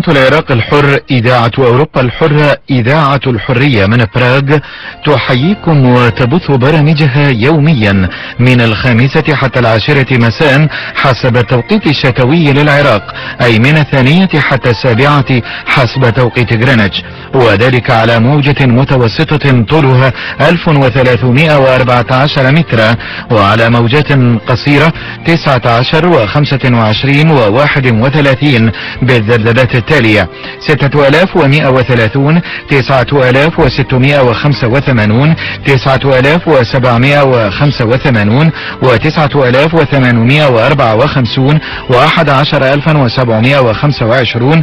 العراق الحر، إذاعة أوروبا الحرة، إذاعة الحرية من براغ تحييكم وتبث برامجها يوميا من 5 حتى 10 مساء حسب التوقيت الشتوي للعراق، أي من 2 حتى 7 حسب توقيت غرينتش، وذلك على موجة متوسطة طولها 1314 مترا، وعلى موجات قصيرة 19 و25 و31 بالذبذبات التالية: 6130، 9685، 9785 و9854 و11725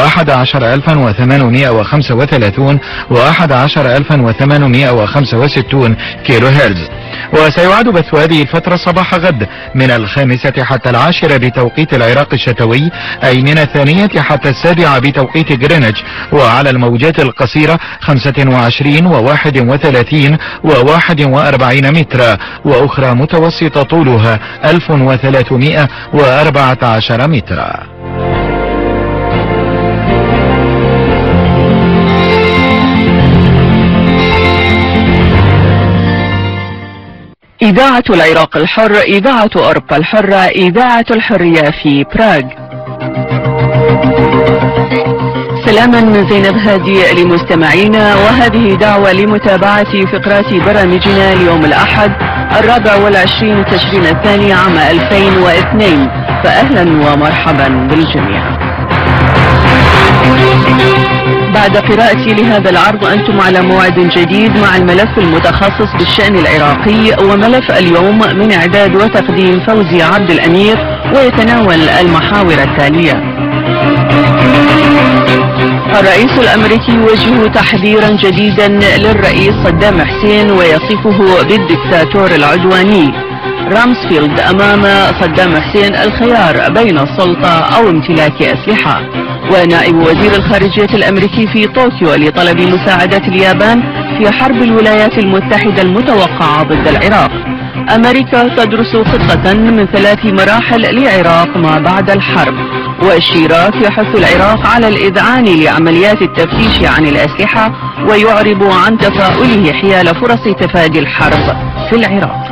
و11835 و11865 كيلو هرتز. وسيعاد بث هذه الفترة صباح غد من 5 حتى 10 بتوقيت العراق الشتوي، أي من 2 حتى 7 بتوقيت غرينتش، وعلى الموجات القصيرة 25 و31 و41 مترا، وأخرى متوسطة طولها 1314 مترا. إذاعة العراق الحر، إذاعة أوروبا الحرة، إذاعة الحرية في براغ. سلاما زينب هادي لمستمعينا، وهذه دعوة لمتابعة فقرات برامجنا اليوم الأحد 24 تشرين الثاني عام 2002، فأهلا ومرحبا بالجميع. بعد قراءتي لهذا العرض أنتم على موعد جديد مع الملف المتخصص بالشأن العراقي، وملف اليوم من إعداد وتقديم فوزي عبد الأمير، ويتناول المحاور التالية: الرئيس الأمريكي يوجه تحذيرا جديدا للرئيس صدام حسين ويصفه بالدكتاتور العدواني. رامسفيلد أمام صدام حسين الخيار بين السلطة أو امتلاك أسلحة. ونائب وزير الخارجية الأمريكي في طوكيو لطلب مساعدة اليابان في حرب الولايات المتحدة المتوقعة ضد العراق. أمريكا تدرس خطة من 3 مراحل لعراق ما بعد الحرب. والشيراك يحث العراق على الإذعان لعمليات التفتيش عن الأسلحة، ويعرب عن تفاؤله حيال فرص تفادي الحرب في العراق.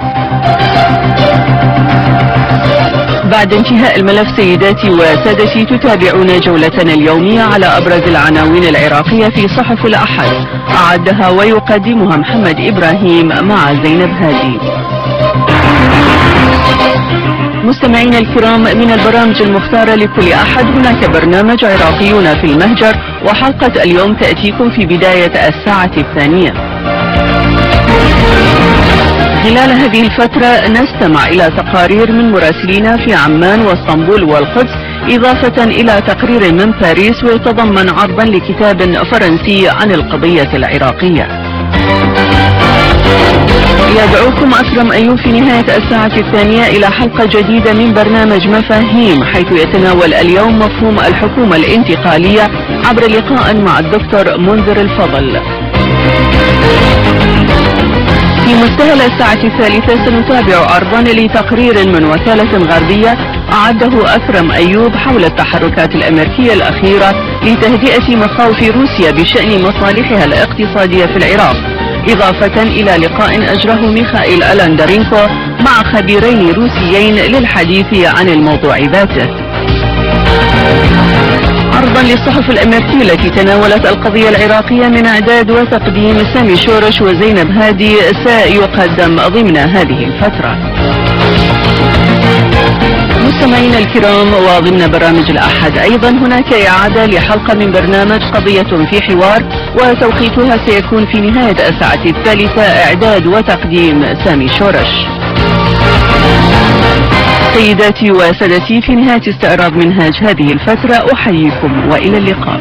بعد انتهاء الملف سيداتي وسادتي، تتابعون جولتنا اليومية على أبرز العناوين العراقية في صحف الأحد، أعدها ويقدمها محمد إبراهيم مع زينب هادي. مستمعينا الكرام، من البرامج المختارة لكل أحد هناك برنامج عراقيون في المهجر، وحلقة اليوم تأتيكم في بداية 2:00. خلال هذه الفترة نستمع إلى تقارير من مراسلينا في عمان واسطنبول والقدس، إضافة إلى تقرير من باريس ويتضمن عرضا لكتاب فرنسي عن القضية العراقية. يدعوكم أكرم أيوب في نهاية 2:00 إلى حلقة جديدة من برنامج مفاهيم، حيث يتناول اليوم مفهوم الحكومة الانتقالية عبر لقاء مع الدكتور منذر الفضل. في مستهل 3:00 سنتابع عرضا لتقرير من وكالة غربية أعده أكرم أيوب حول التحركات الأمريكية الأخيرة لتهدئة مخاوف روسيا بشأن مصالحها الاقتصادية في العراق، إضافة إلى لقاء أجره ميخائيل ألاندرينكو مع خبيرين روسيين للحديث عن الموضوع ذاته. عرضا للصحف الأمريكية التي تناولت القضية العراقية من إعداد وتقديم سامي شورش وزينب هادي سيقدم ضمن هذه الفترة. مستمعينا الكرام، وضمن برامج الأحد أيضا هناك إعادة لحلقة من برنامج قضية في حوار، وتوقيتها سيكون في نهاية 2:00 إعداد وتقديم سامي شورش. سيداتي وسادتي، في نهاية استعراض منهاج هذه الفترة أحييكم وإلى اللقاء.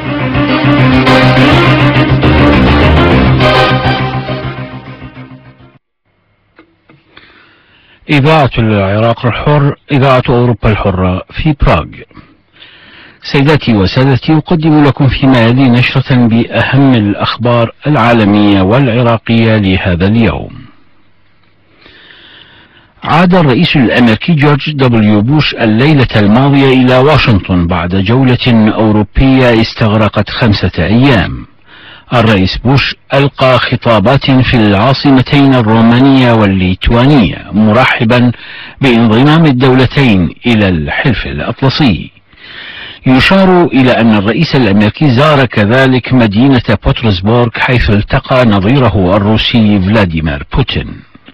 إذاعة العراق الحر، إذاعة أوروبا الحرة في براغ. سيداتي وسادتي، أقدم لكم فيما يلي نشرة بأهم الأخبار العالمية والعراقية لهذا اليوم. عاد الرئيس الأمريكي جورج دبليو بوش الليلة الماضية إلى واشنطن بعد جولة أوروبية استغرقت 5 أيام. الرئيس بوش ألقى خطابات في العاصمتين الرومانية والليتوانية مرحبا بانضمام الدولتين إلى الحلف الأطلسي. يشار إلى أن الرئيس الأمريكي زار كذلك مدينة بطرسبورغ حيث التقى نظيره الروسي فلاديمير بوتين.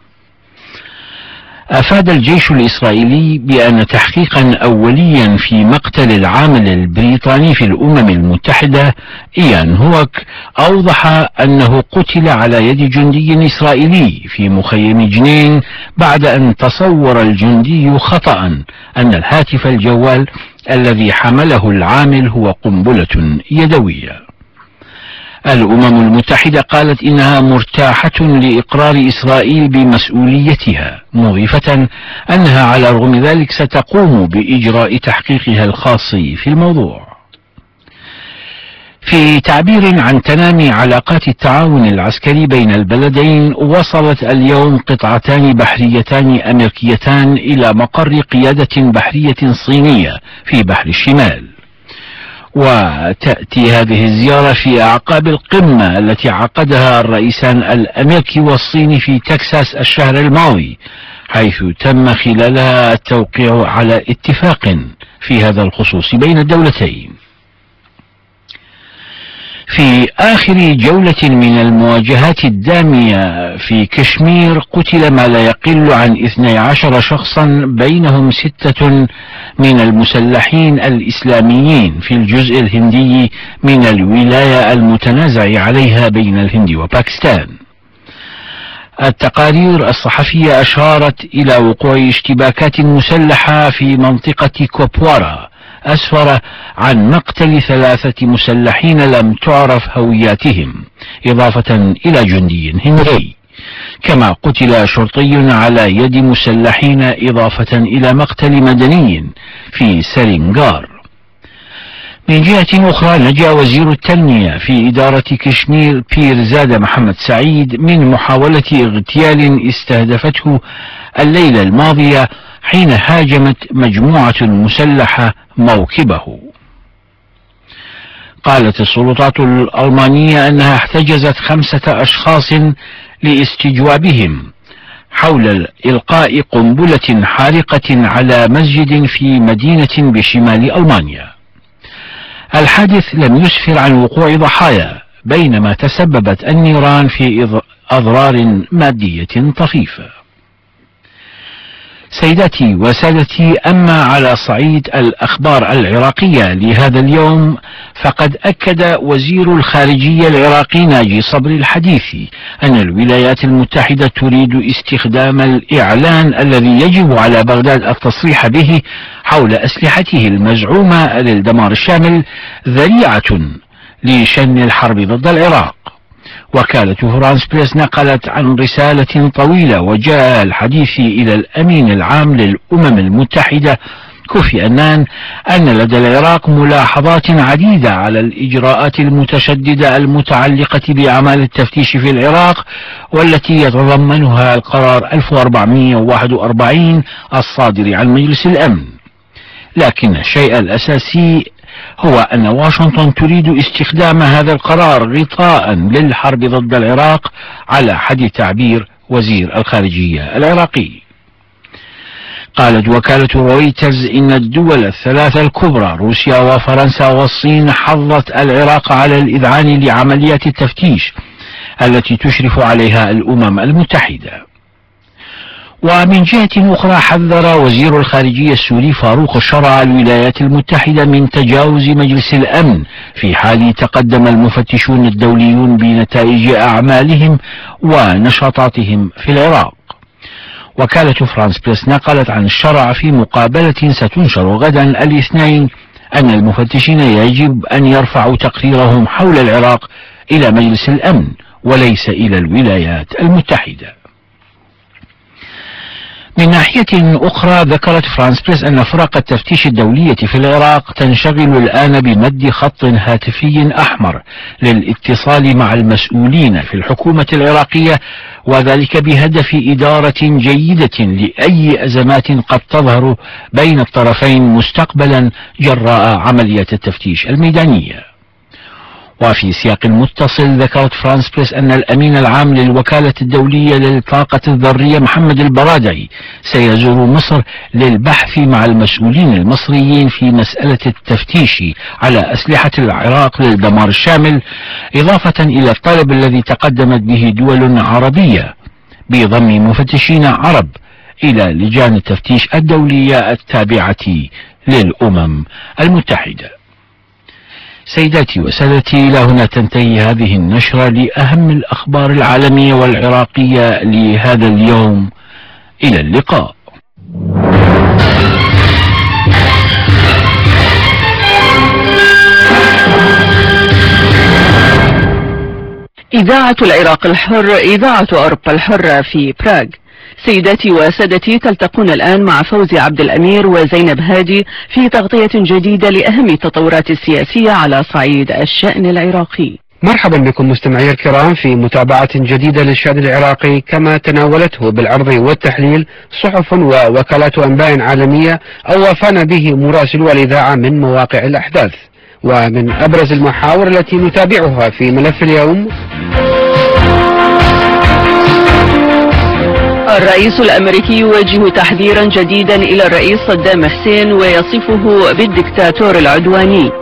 أفاد الجيش الإسرائيلي بأن تحقيقا أوليا في مقتل العامل البريطاني في الأمم المتحدة إيان هوك أوضح أنه قتل على يد جندي إسرائيلي في مخيم جنين بعد أن تصور الجندي خطأ أن الهاتف الجوال الذي حمله العامل هو قنبلة يدوية. الأمم المتحدة قالت إنها مرتاحة لإقرار إسرائيل بمسؤوليتها، مضيفة أنها على الرغم ذلك ستقوم بإجراء تحقيقها الخاص في الموضوع. في تعبير عن تنامي علاقات التعاون العسكري بين البلدين، وصلت اليوم قطعتان بحريتان أمريكيتان إلى مقر قيادة بحرية صينية في بحر الشمال. وتأتي هذه الزيارة في أعقاب القمة التي عقدها الرئيسان الأمريكي والصيني في تكساس الشهر الماضي، حيث تم خلالها التوقيع على اتفاق في هذا الخصوص بين الدولتين. في آخر جولة من المواجهات الدامية في كشمير قتل ما لا يقل عن 12 شخصا بينهم 6 من المسلحين الإسلاميين في الجزء الهندي من الولاية المتنازع عليها بين الهند وباكستان. التقارير الصحفية أشارت إلى وقوع اشتباكات مسلحة في منطقة كوبوارا أسفر عن مقتل 3 مسلحين لم تعرف هوياتهم، إضافة إلى جندي هندي، كما قتل شرطي على يد مسلحين، إضافة إلى مقتل مدني في سرينغار. من جهة أخرى، نجا وزير التنمية في إدارة كشمير بيرزاد محمد سعيد من محاولة اغتيال استهدفته الليلة الماضية حين هاجمت مجموعة مسلحة موكبه. قالت السلطات الألمانية أنها احتجزت 5 أشخاص لاستجوابهم حول إلقاء قنبلة حارقة على مسجد في مدينة بشمال ألمانيا. الحادث لم يسفر عن وقوع ضحايا، بينما تسببت النيران في أضرار مادية طفيفة. سيداتي وسادتي، أما على صعيد الأخبار العراقية لهذا اليوم، فقد أكد وزير الخارجية العراقي ناجي صبري الحديثي أن الولايات المتحدة تريد استخدام الإعلان الذي يجب على بغداد التصريح به حول أسلحته المزعومة للدمار الشامل ذريعة لشن الحرب ضد العراق. وكالة فرانس بريس نقلت عن رسالة طويلة وجاء الحديث إلى الأمين العام للأمم المتحدة كوفي أنان أن لدى العراق ملاحظات عديدة على الإجراءات المتشددة المتعلقة بأعمال التفتيش في العراق، والتي يتضمنها القرار 1441 الصادر عن مجلس الأمن. لكن الشيء الأساسي هو أن واشنطن تريد استخدام هذا القرار غطاء للحرب ضد العراق على حد تعبير وزير الخارجية العراقي. قالت وكالة رويترز إن الدول ال3 الكبرى روسيا وفرنسا والصين حظت العراق على الإذعان لعمليات التفتيش التي تشرف عليها الأمم المتحدة. ومن جهة أخرى، حذر وزير الخارجية السوري فاروق الشرع الولايات المتحدة من تجاوز مجلس الأمن في حال تقدم المفتشون الدوليون بنتائج أعمالهم ونشاطاتهم في العراق. وكالة فرانس بريس نقلت عن الشرع في مقابلة ستنشر غدا الاثنين أن المفتشين يجب أن يرفعوا تقريرهم حول العراق إلى مجلس الأمن وليس إلى الولايات المتحدة. من ناحية أخرى ذكرت فرانس بريس أن فرق التفتيش الدولية في العراق تنشغل الآن بمد خط هاتفي أحمر للاتصال مع المسؤولين في الحكومة العراقية، وذلك بهدف إدارة جيدة لأي أزمات قد تظهر بين الطرفين مستقبلا جراء عملية التفتيش الميدانية. وفي سياق متصل ذكرت فرانس بريس أن الأمين العام للوكالة الدولية للطاقة الذرية محمد البرادعي سيزور مصر للبحث مع المسؤولين المصريين في مسألة التفتيش على أسلحة العراق للدمار الشامل، إضافة إلى الطلب الذي تقدمت به دول عربية بضم مفتشين عرب إلى لجان التفتيش الدولية التابعة للأمم المتحدة. سيداتي وسادتي، إلى هنا تنتهي هذه النشرة لأهم الأخبار العالمية والعراقية لهذا اليوم. إلى اللقاء. إذاعة العراق الحر، إذاعة أوروبا الحرة في براغ. سيداتي وسادتي، تلتقون الآن مع فوزي عبد الأمير وزينب هادي في تغطية جديدة لأهم التطورات السياسية على صعيد الشأن العراقي. مرحبا بكم مستمعي الكرام في متابعة جديدة للشأن العراقي كما تناولته بالعرض والتحليل صحف ووكالات أنباء عالمية أو وافانا به مراسلو الإذاعة من مواقع الأحداث. ومن أبرز المحاور التي نتابعها في ملف اليوم: الرئيس الأمريكي يوجه تحذيرا جديدا إلى الرئيس صدام حسين ويصفه بالدكتاتور العدواني.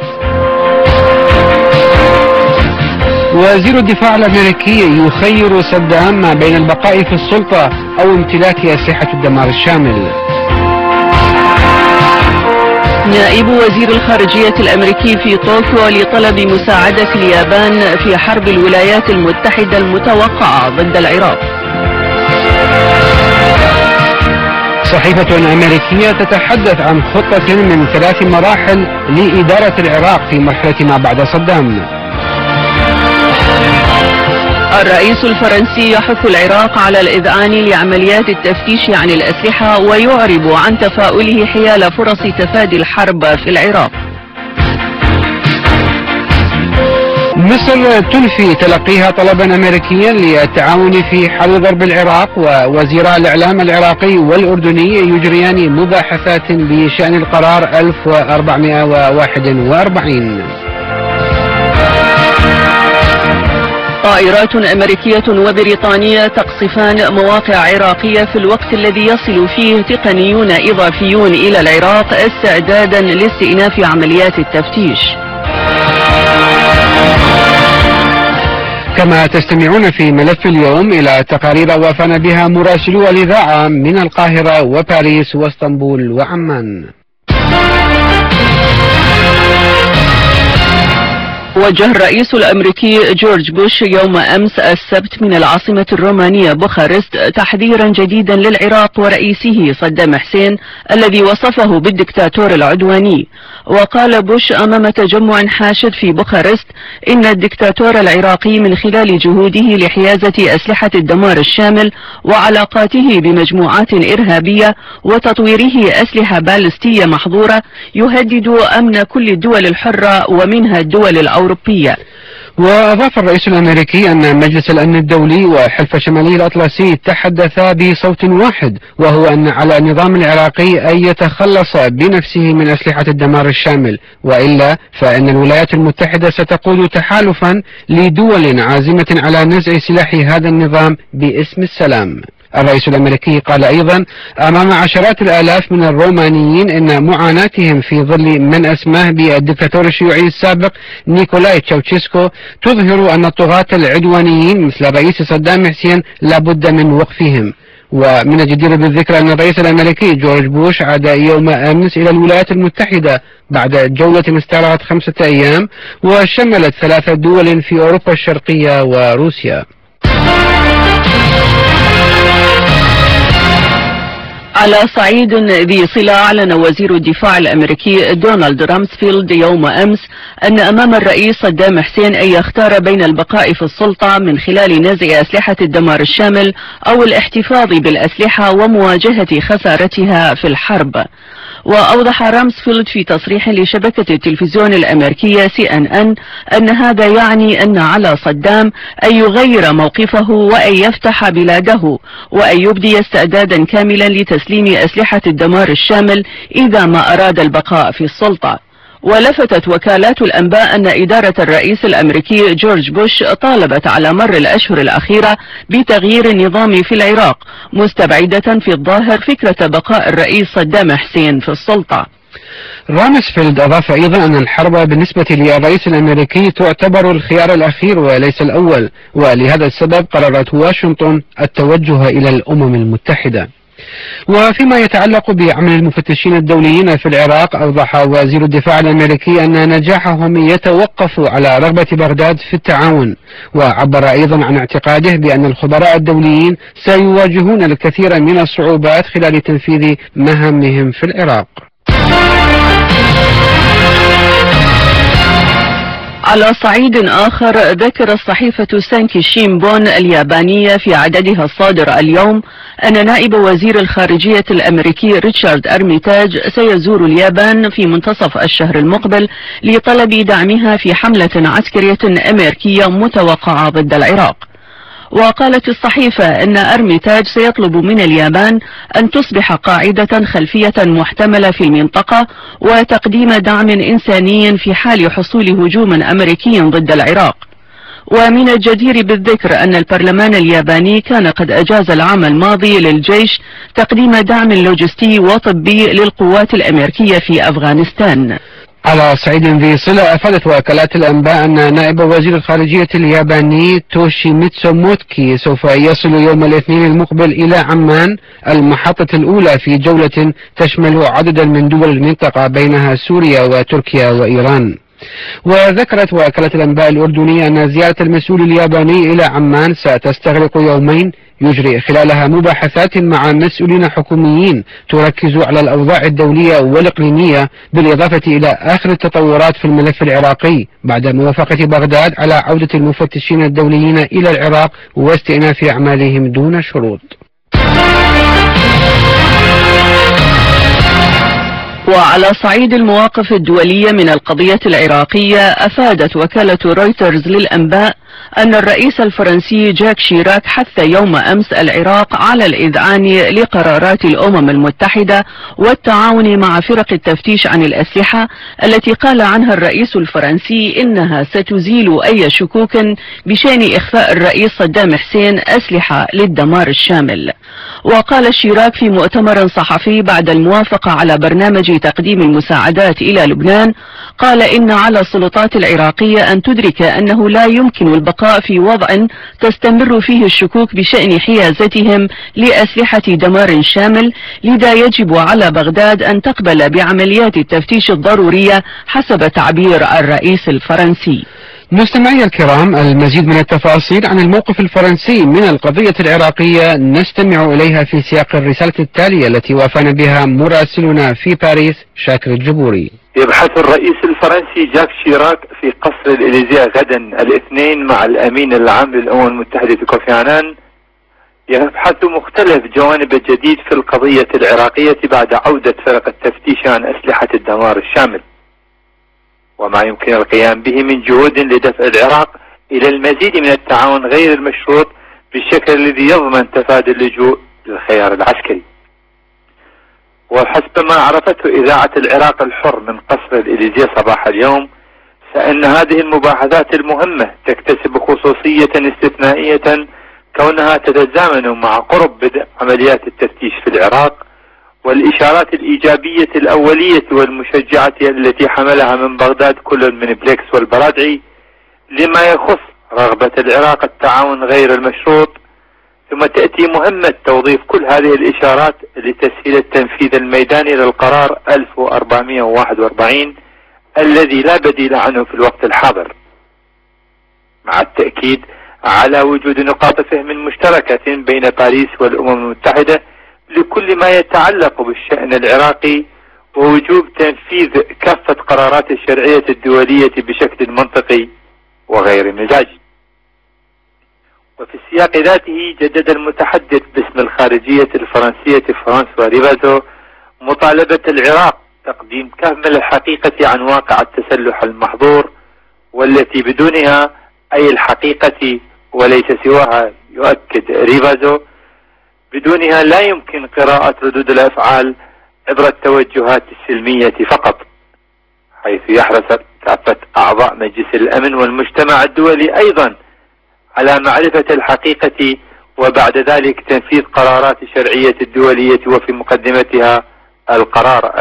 وزير الدفاع الأمريكي يخير صدام ما بين البقاء في السلطة أو امتلاك أسلحة الدمار الشامل. نائب وزير الخارجية الأمريكي في طوكيو لطلب مساعدة اليابان في حرب الولايات المتحدة المتوقعة ضد العراق. صحيفة أمريكية تتحدث عن خطة من 3 مراحل لإدارة العراق في مرحلة ما بعد صدام. الرئيس الفرنسي يحث العراق على الإذعان لعمليات التفتيش عن الأسلحة ويعرب عن تفاؤله حيال فرص تفادي الحرب في العراق. مصر تنفي تلقيها طلبا أمريكيا للتعاون في حل ضرب العراق، ووزيرا الإعلام العراقي والأردني يجريان مباحثات بشأن القرار 1441. طائرات أمريكية وبريطانية تقصفان مواقع عراقية في الوقت الذي يصل فيه تقنيون إضافيون إلى العراق استعدادا لاستئناف عمليات التفتيش. كما تستمعون في ملف اليوم إلى تقارير وافانا بها مراسلو الإذاعة من القاهرة وباريس واسطنبول وعمان. وجه الرئيس الأمريكي جورج بوش يوم أمس السبت من العاصمة الرومانية بوخارست تحذيرا جديدا للعراق ورئيسه صدام حسين الذي وصفه بالدكتاتور العدواني. وقال بوش أمام تجمع حاشد في بوخارست إن الدكتاتور العراقي من خلال جهوده لحيازة أسلحة الدمار الشامل وعلاقاته بمجموعات إرهابية وتطويره أسلحة بالستية محظورة يهدد أمن كل الدول الحرة ومنها الدول الأوروبية. وأضاف الرئيس الأمريكي أن مجلس الأمن الدولي وحلف شمالي الأطلسي تحدثا بصوت واحد، وهو أن على النظام العراقي أن يتخلص بنفسه من أسلحة الدمار الشامل، وإلا فإن الولايات المتحدة ستقود تحالفا لدول عازمة على نزع سلاح هذا النظام باسم السلام. الرئيس الأمريكي قال أيضا أمام عشرات الآلاف من الرومانيين إن معاناتهم في ظل من أسماه بالدكتاتور الشيوعي السابق نيكولاي تشاوشيسكو تظهر أن الطغاة العدوانيين مثل الرئيس صدام حسين لابد من وقفهم. ومن الجدير بالذكر أن الرئيس الأمريكي جورج بوش عاد يوم أمس إلى الولايات المتحدة بعد جولة استغرقت 5 أيام وشملت 3 دول في أوروبا الشرقية وروسيا. على صعيد ذي صلة، أعلن وزير الدفاع الأمريكي دونالد رامسفيلد يوم أمس أن أمام الرئيس صدام حسين أن يختار بين البقاء في السلطة من خلال نزع أسلحة الدمار الشامل أو الاحتفاظ بالأسلحة ومواجهة خسارتها في الحرب. وأوضح رامسفيلد في تصريح لشبكة التلفزيون الأمريكية CNN أن هذا يعني أن على صدام أن يغير موقفه وأن يفتح بلاده وأن يبدي استعدادا كاملا لتسليم أسلحة الدمار الشامل إذا ما أراد البقاء في السلطة. ولفتت وكالات الأنباء أن إدارة الرئيس الأمريكي جورج بوش طالبت على مر الأشهر الأخيرة بتغيير النظام في العراق، مستبعدة في الظاهر فكرة بقاء الرئيس صدام حسين في السلطة. رامسفيلد أضاف أيضا أن الحرب بالنسبة للرئيس الأمريكي تعتبر الخيار الأخير وليس الأول، ولهذا السبب قررت واشنطن التوجه إلى الأمم المتحدة. وفيما يتعلق بعمل المفتشين الدوليين في العراق، أوضح وزير الدفاع الأمريكي أن نجاحهم يتوقف على رغبة بغداد في التعاون، وعبر أيضا عن اعتقاده بأن الخبراء الدوليين سيواجهون الكثير من الصعوبات خلال تنفيذ مهامهم في العراق. على صعيد آخر، ذكر الصحيفة سانكي شينبون اليابانية في عددها الصادر اليوم أن نائب وزير الخارجية الأمريكي ريتشارد أرميتاج سيزور اليابان في منتصف الشهر المقبل لطلب دعمها في حملة عسكرية أمريكية متوقعة ضد العراق. وقالت الصحيفة أن أرميتاج سيطلب من اليابان أن تصبح قاعدة خلفية محتملة في المنطقة وتقديم دعم إنساني في حال حصول هجوم أمريكي ضد العراق. ومن الجدير بالذكر أن البرلمان الياباني كان قد أجاز العام الماضي للجيش تقديم دعم لوجستي وطبي للقوات الأمريكية في أفغانستان. على صعيد ذي صلة، أفادت وكالات الأنباء أن نائب وزير الخارجية الياباني توشيميتسو موتكي سوف يصل يوم الاثنين المقبل إلى عمان، المحطة الأولى في جولة تشمل عددا من دول المنطقة بينها سوريا وتركيا وإيران. وذكرت وكالة الأنباء الأردنية أن زيارة المسؤول الياباني إلى عمان ستستغرق يومين يجري خلالها مباحثات مع مسؤولين حكوميين تركز على الأوضاع الدولية والإقليمية، بالإضافة إلى آخر التطورات في الملف العراقي بعد موافقة بغداد على عودة المفتشين الدوليين إلى العراق واستئناف أعمالهم دون شروط. وعلى صعيد المواقف الدولية من القضية العراقية، أفادت وكالة رويترز للأنباء أن الرئيس الفرنسي جاك شيراك حث يوم أمس العراق على الإذعان لقرارات الأمم المتحدة والتعاون مع فرق التفتيش عن الأسلحة التي قال عنها الرئيس الفرنسي إنها ستزيل أي شكوك بشأن إخفاء الرئيس صدام حسين أسلحة للدمار الشامل. وقال شيراك في مؤتمر صحفي بعد الموافقة على برنامج تقديم المساعدات إلى لبنان، قال إن على السلطات العراقية أن تدرك أنه لا يمكن البقاء في وضع تستمر فيه الشكوك بشأن حيازتهم لأسلحة دمار شامل، لذا يجب على بغداد أن تقبل بعمليات التفتيش الضرورية حسب تعبير الرئيس الفرنسي. مستمعي الكرام، المزيد من التفاصيل عن الموقف الفرنسي من القضية العراقية نستمع إليها في سياق الرسالة التالية التي وافانا بها مراسلنا في باريس شاكر الجبوري. يبحث الرئيس الفرنسي جاك شيراك في قصر الإليزيه غدا الاثنين مع الأمين العام للأمم المتحدة كوفي عنان، يبحث مختلف جوانب الجديد في القضية العراقية بعد عودة فرق التفتيش عن أسلحة الدمار الشامل، وما يمكن القيام به من جهود لدفع العراق إلى المزيد من التعاون غير المشروط بالشكل الذي يضمن تفادي اللجوء للخيار العسكري. وحسب ما عرفته إذاعة العراق الحر من قصر الإليزيه صباح اليوم، فإن هذه المباحثات المهمة تكتسب خصوصية استثنائية كونها تتزامن مع قرب بدء عمليات التفتيش في العراق، والإشارات الإيجابية الأولية والمشجعة التي حملها من بغداد كل من بليكس والبرادعي لما يخص رغبة العراق التعاون غير المشروط، ثم تأتي مهمة توظيف كل هذه الإشارات لتسهيل التنفيذ الميداني للقرار 1441 الذي لا بديل عنه في الوقت الحاضر، مع التأكيد على وجود نقاط فهم مشتركة بين باريس والأمم المتحدة لكل ما يتعلق بالشأن العراقي، ووجوب تنفيذ كافة قرارات الشرعية الدولية بشكل منطقي وغير مزاج. وفي السياق ذاته جدد المتحدث باسم الخارجية الفرنسية فرانسوا ريفازو مطالبة العراق تقديم كامل الحقيقة عن واقع التسلح المحظور، والتي بدونها أي الحقيقة وليس سواها، يؤكد ريفازو، بدونها لا يمكن قراءة ردود الأفعال عبر التوجهات السلمية فقط، حيث يحرص كافة أعضاء مجلس الأمن والمجتمع الدولي أيضا على معرفة الحقيقة، وبعد ذلك تنفيذ قرارات الشرعية الدولية، وفي مقدمتها القرار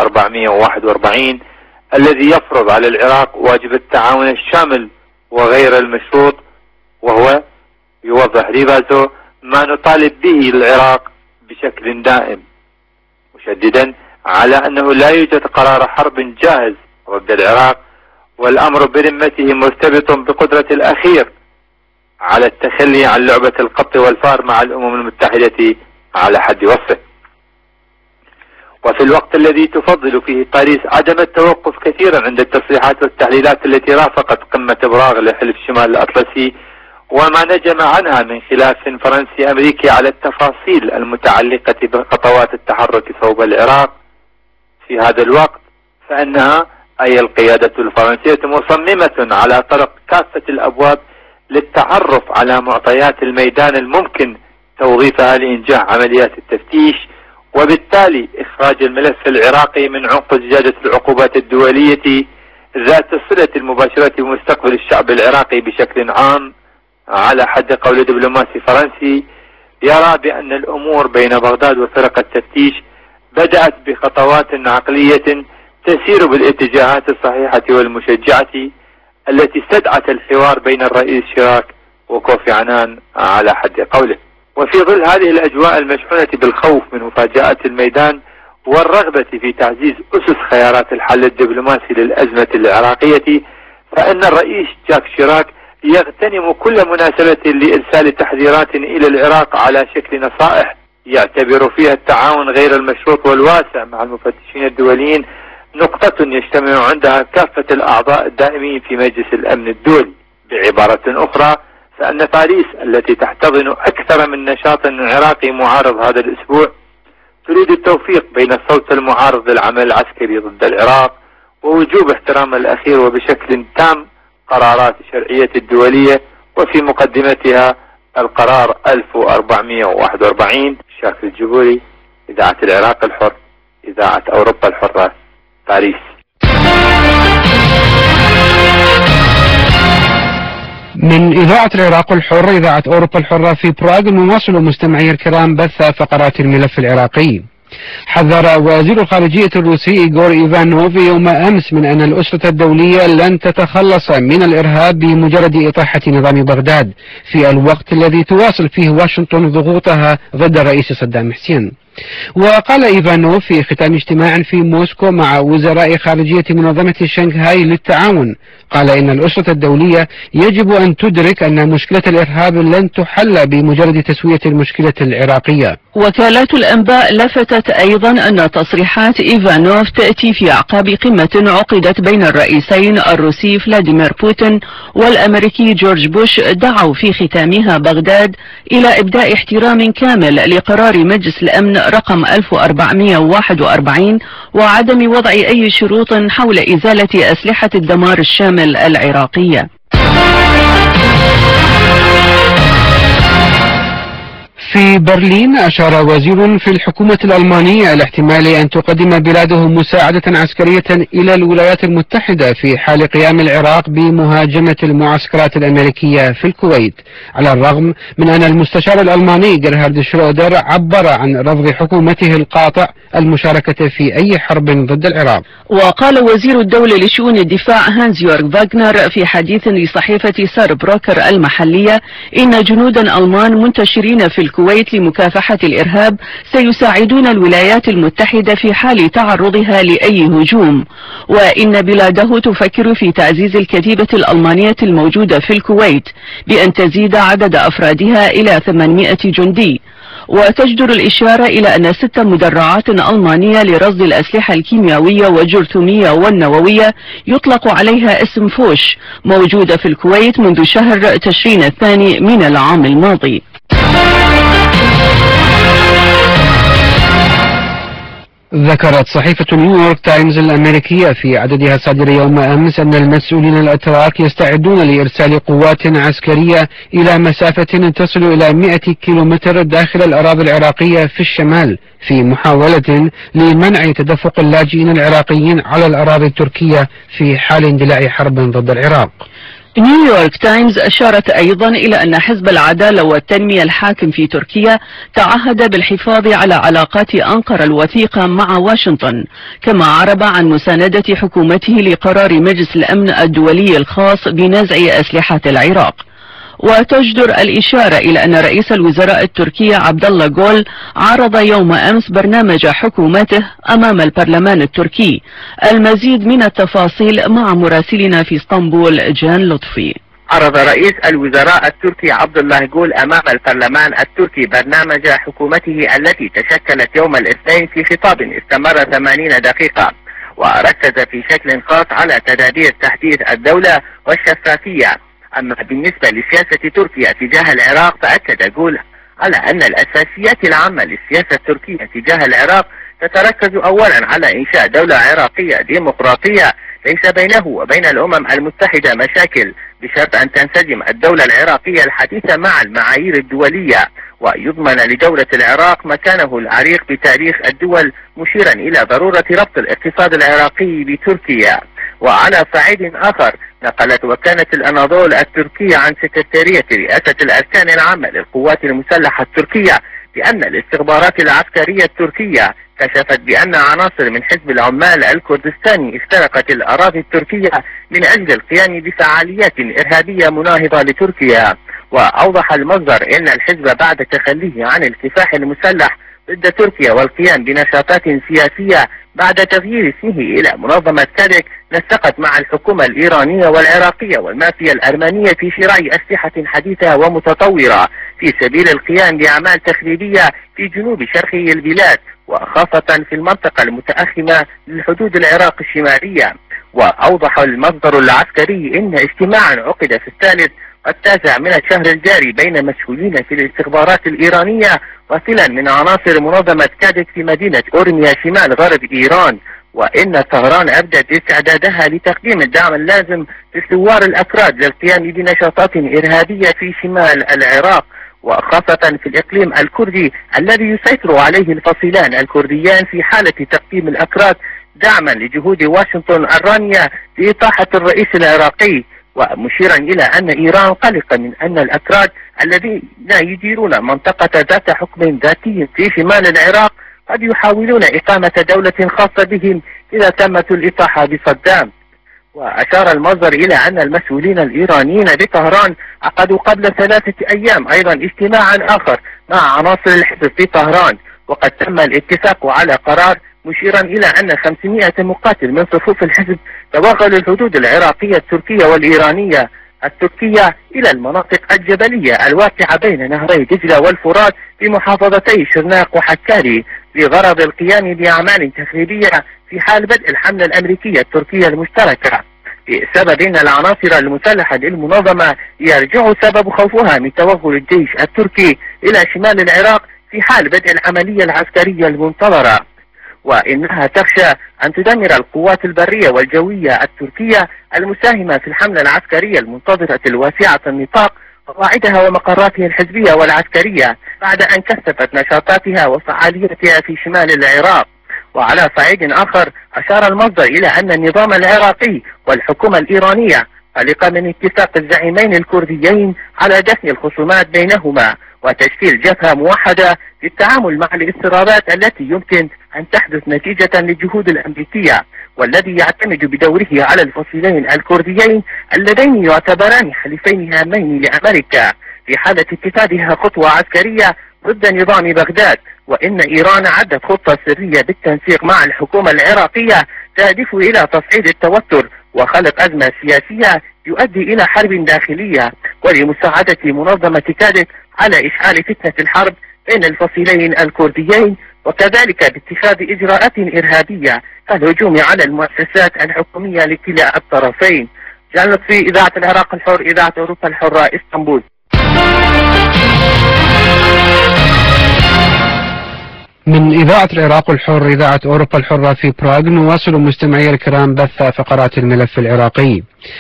1441 الذي يفرض على العراق واجب التعاون الشامل وغير المشروط، وهو يوضح ريفازو ما نطالب به العراق بشكل دائم، مشددا على أنه لا يوجد قرار حرب جاهز ضد العراق، والأمر برمته مرتبط بقدرة الأخير على التخلي عن لعبة القط والفار مع الأمم المتحدة على حد وصفه. وفي الوقت الذي تفضل فيه باريس عدم التوقف كثيرا عند التصريحات والتحليلات التي رافقت قمة براغ لحلف شمال الأطلسي وما نجم عنها من خلاف فرنسي أمريكي على التفاصيل المتعلقة بخطوات التحرك صوب العراق، في هذا الوقت فإنها أي القيادة الفرنسية مصممة على طرق كافة الأبواب للتعرف على معطيات الميدان الممكن توظيفها لإنجاح عمليات التفتيش، وبالتالي إخراج الملف العراقي من عمق زجاجة العقوبات الدولية ذات الصلة المباشرة بمستقبل الشعب العراقي بشكل عام، على حد قول دبلوماسي فرنسي يرى بأن الأمور بين بغداد وفرق التفتيش بدأت بخطوات عقلية تسير بالاتجاهات الصحيحة والمشجعة التي استدعت الحوار بين الرئيس شراك وكوفي عنان على حد قوله. وفي ظل هذه الأجواء المشحونة بالخوف من مفاجآت الميدان والرغبة في تعزيز أسس خيارات الحل الدبلوماسي للأزمة العراقية، فإن الرئيس جاك شراك يغتنم كل مناسبة لإرسال تحذيرات إلى العراق على شكل نصائح يعتبر فيها التعاون غير المشروط والواسع مع المفتشين الدوليين نقطة يجتمع عندها كافة الأعضاء الدائمين في مجلس الأمن الدولي. بعبارة أخرى فإن باريس التي تحتضن أكثر من نشاط عراقي معارض هذا الأسبوع تريد التوفيق بين الصوت المعارض للعمل العسكري ضد العراق ووجوب احترام الأخير وبشكل تام قرارات الشرعية الدولية، وفي مقدمتها القرار 1441. شاكر الجبوري، إذاعة العراق الحر، إذاعة أوروبا الحرة، باريس. من إذاعة العراق الحر، إذاعة أوروبا الحرة في براغ، نواصل مستمعي الكرام بث فقرات الملف العراقي. حذر وزير الخارجية الروسي إيغور إيفانوف يوم أمس من أن الأسرة الدولية لن تتخلص من الإرهاب بمجرد إطاحة نظام بغداد، في الوقت الذي تواصل فيه واشنطن ضغوطها ضد الرئيس صدام حسين. وقال إيفانوف في ختام اجتماع في موسكو مع وزراء خارجية منظمة شنغهاي للتعاون، قال إن الأسرة الدولية يجب أن تدرك أن مشكلة الإرهاب لن تحل بمجرد تسوية المشكلة العراقية. وكالات الأنباء لفتت أيضا أن تصريحات إيفانوف تأتي في أعقاب قمة عقدت بين الرئيسين الروسي فلاديمير بوتين والأمريكي جورج بوش، دعوا في ختامها بغداد إلى إبداء احترام كامل لقرار مجلس الأمن رقم 1441 وعدم وضع أي شروط حول إزالة أسلحة الدمار الشامل العراقية. في برلين أشار وزير في الحكومة الألمانية إلى احتمال أن تقدم بلاده مساعدة عسكرية إلى الولايات المتحدة في حال قيام العراق بمهاجمة المعسكرات الأمريكية في الكويت، على الرغم من أن المستشار الألماني جيرهارد شرودر عبر عن رفض حكومته القاطع المشاركة في أي حرب ضد العراق. وقال وزير الدولة لشؤون الدفاع هانز يورغ فاغنر في حديث لصحيفة سار بروكر المحلية إن جنودا ألمان منتشرين في الكويت الكويت لمكافحة الإرهاب سيساعدون الولايات المتحدة في حال تعرضها لأي هجوم، وإن بلاده تفكر في تعزيز الكتيبة الألمانية الموجودة في الكويت بأن تزيد عدد أفرادها إلى 800 جندي. وتجدر الإشارة إلى أن 6 مدرعات ألمانية لرصد الأسلحة الكيميائية والجرثومية والنووية يطلق عليها اسم فوش موجودة في الكويت منذ شهر تشرين الثاني من العام الماضي. ذكرت صحيفة نيويورك تايمز الأمريكية في عددها الصادر يوم أمس أن المسؤولين الأتراك يستعدون لإرسال قوات عسكرية إلى مسافة تصل إلى 100 كيلومتر داخل الأراضي العراقية في الشمال في محاولة لمنع تدفق اللاجئين العراقيين على الأراضي التركية في حال اندلاع حرب ضد العراق. نيويورك تايمز أشارت أيضا إلى أن حزب العدالة والتنمية الحاكم في تركيا تعهد بالحفاظ على علاقات أنقرة الوثيقة مع واشنطن، كما عرب عن مساندة حكومته لقرار مجلس الأمن الدولي الخاص بنزع أسلحة العراق. وتجدر الإشارة إلى أن رئيس الوزراء التركي عبد الله جول عرض يوم أمس برنامج حكومته أمام البرلمان التركي. المزيد من التفاصيل مع مراسلنا في اسطنبول جان لطفي. عرض رئيس الوزراء التركي عبد الله جول أمام البرلمان التركي برنامج حكومته التي تشكلت يوم الاثنين في خطاب استمر 80 دقيقة، وركز في شكل خاص على تدابير تحديث الدولة والشفافية. أما بالنسبة لسياسة تركيا تجاه العراق فأكد جول على أن الأساسيات العامة للسياسة التركية تجاه العراق تتركز أولا على إنشاء دولة عراقية ديمقراطية ليس بينه وبين الأمم المتحدة مشاكل، بشرط أن تنسجم الدولة العراقية الحديثة مع المعايير الدولية ويضمن لدولة العراق مكانه العريق بتاريخ الدول، مشيرا إلى ضرورة ربط الاقتصاد العراقي بتركيا. وعلى صعيد آخر نقلت وكالة الأناضول التركية عن سكرتارية رئاسة الأركان العامة للقوات المسلحة التركية بأن الاستخبارات العسكرية التركية كشفت بأن عناصر من حزب العمال الكردستاني استرقت الأراضي التركية من أجل القيام بفعاليات إرهابية مناهضة لتركيا. وأوضح المصدر أن الحزب بعد تخليه عن الكفاح المسلح ضد تركيا والقيام بنشاطات سياسية بعد تغيير اسمه إلى منظمة كادك، نسقت مع الحكومة الإيرانية والعراقية والمافيا الأرمنية في شراء أسلحة حديثة ومتطورة في سبيل القيام بأعمال تخريبية في جنوب شرقي البلاد، وخاصة في المنطقة المتأخمة للحدود العراق الشمالية. وأوضح المصدر العسكري أن اجتماعا عقد في الثالث والتاسع من الشهر الجاري بين مسؤولين في الاستخبارات الإيرانية وصلا من عناصر منظمة كادك في مدينة أورميا شمال غرب إيران، وإن طهران أبدت استعدادها لتقديم الدعم اللازم لثوار الأكراد للقيام بنشاطات إرهابية في شمال العراق، وخاصة في الإقليم الكردي الذي يسيطر عليه الفصيلان الكرديان، في حالة تقديم الأكراد دعما لجهود واشنطن الرانية لإطاحة الرئيس العراقي، ومشيرا إلى أن إيران قلقة من أن الأكراد الذين يديرون منطقة ذات حكم ذاتي في شمال العراق قد يحاولون إقامة دولة خاصة بهم إذا تمت الإطاحة بصدام. وأشار المصدر إلى أن المسؤولين الإيرانيين بطهران عقدوا قبل 3 أيام أيضا اجتماعا آخر مع عناصر الحزب في طهران، وقد تم الاتفاق على قرار، مشيرا إلى أن 500 مقاتل من صفوف الحزب توغلوا الحدود العراقية التركية والإيرانية التركية إلى المناطق الجبلية الواقعة بين نهري دجلة والفرات في محافظتي شرناق وحكاري لغرض القيام بأعمال تخريبية في حال بدء الحملة الأمريكية التركية المشتركة، بسبب أن العناصر المسلحة للمنظمة يرجع سبب خوفها من توغل الجيش التركي إلى شمال العراق في حال بدء العملية العسكرية المنتظرة، وإنها تخشى أن تدمر القوات البرية والجوية التركية المساهمة في الحملة العسكرية المنتظرة الواسعة النطاق قواعدها ومقراتها الحزبية والعسكرية بعد أن كثفت نشاطاتها وفعاليتها في شمال العراق. وعلى صعيد آخر أشار المصدر إلى أن النظام العراقي والحكومة الإيرانية قلقا من اتفاق الزعيمين الكرديين على دفن الخصومات بينهما وتشكيل جبهة موحدة للتعامل مع الاضطرابات التي يمكن أن تحدث نتيجة للجهود الأمريكية، والذي يعتمد بدوره على الفصيلين الكرديين اللذين يعتبران حليفين هامين لأمريكا في حالة اتخاذها خطوة عسكرية ضد نظام بغداد، وإن إيران عدت خطة سرية بالتنسيق مع الحكومة العراقية تهدف إلى تصعيد التوتر وخلق أزمة سياسية يؤدي إلى حرب داخلية، ولمساعدة منظمة كادت على إشعال فتنة الحرب بين الفصيلين الكرديين، وكذلك باتخاذ إجراءات إرهابية كالهجوم على المؤسسات الحكومية لكلا الطرفين. جان لطفي، إذاعة العراق الحر، إذاعة أوروبا الحرة، اسطنبول. من إذاعة العراق الحر إذاعة أوروبا الحرة في براغ نواصل مستمعي الكرام بث فقرات الملف العراقي.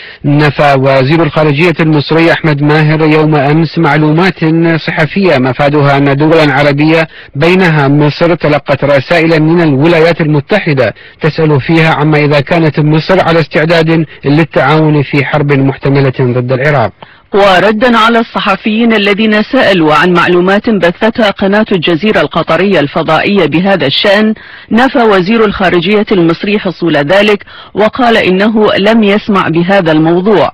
نفى وزير الخارجية المصري أحمد ماهر يوم أمس معلومات صحفية مفادها أن دولا عربية بينها مصر تلقت رسائل من الولايات المتحدة تسأل فيها عما إذا كانت مصر على استعداد للتعاون في حرب محتملة ضد العراق. وردا على الصحفيين الذين سألوا عن معلومات بثتها قناة الجزيرة القطرية الفضائية بهذا الشأن، نفى وزير الخارجية المصري حصول ذلك وقال إنه لم يسمع بهذا الموضوع.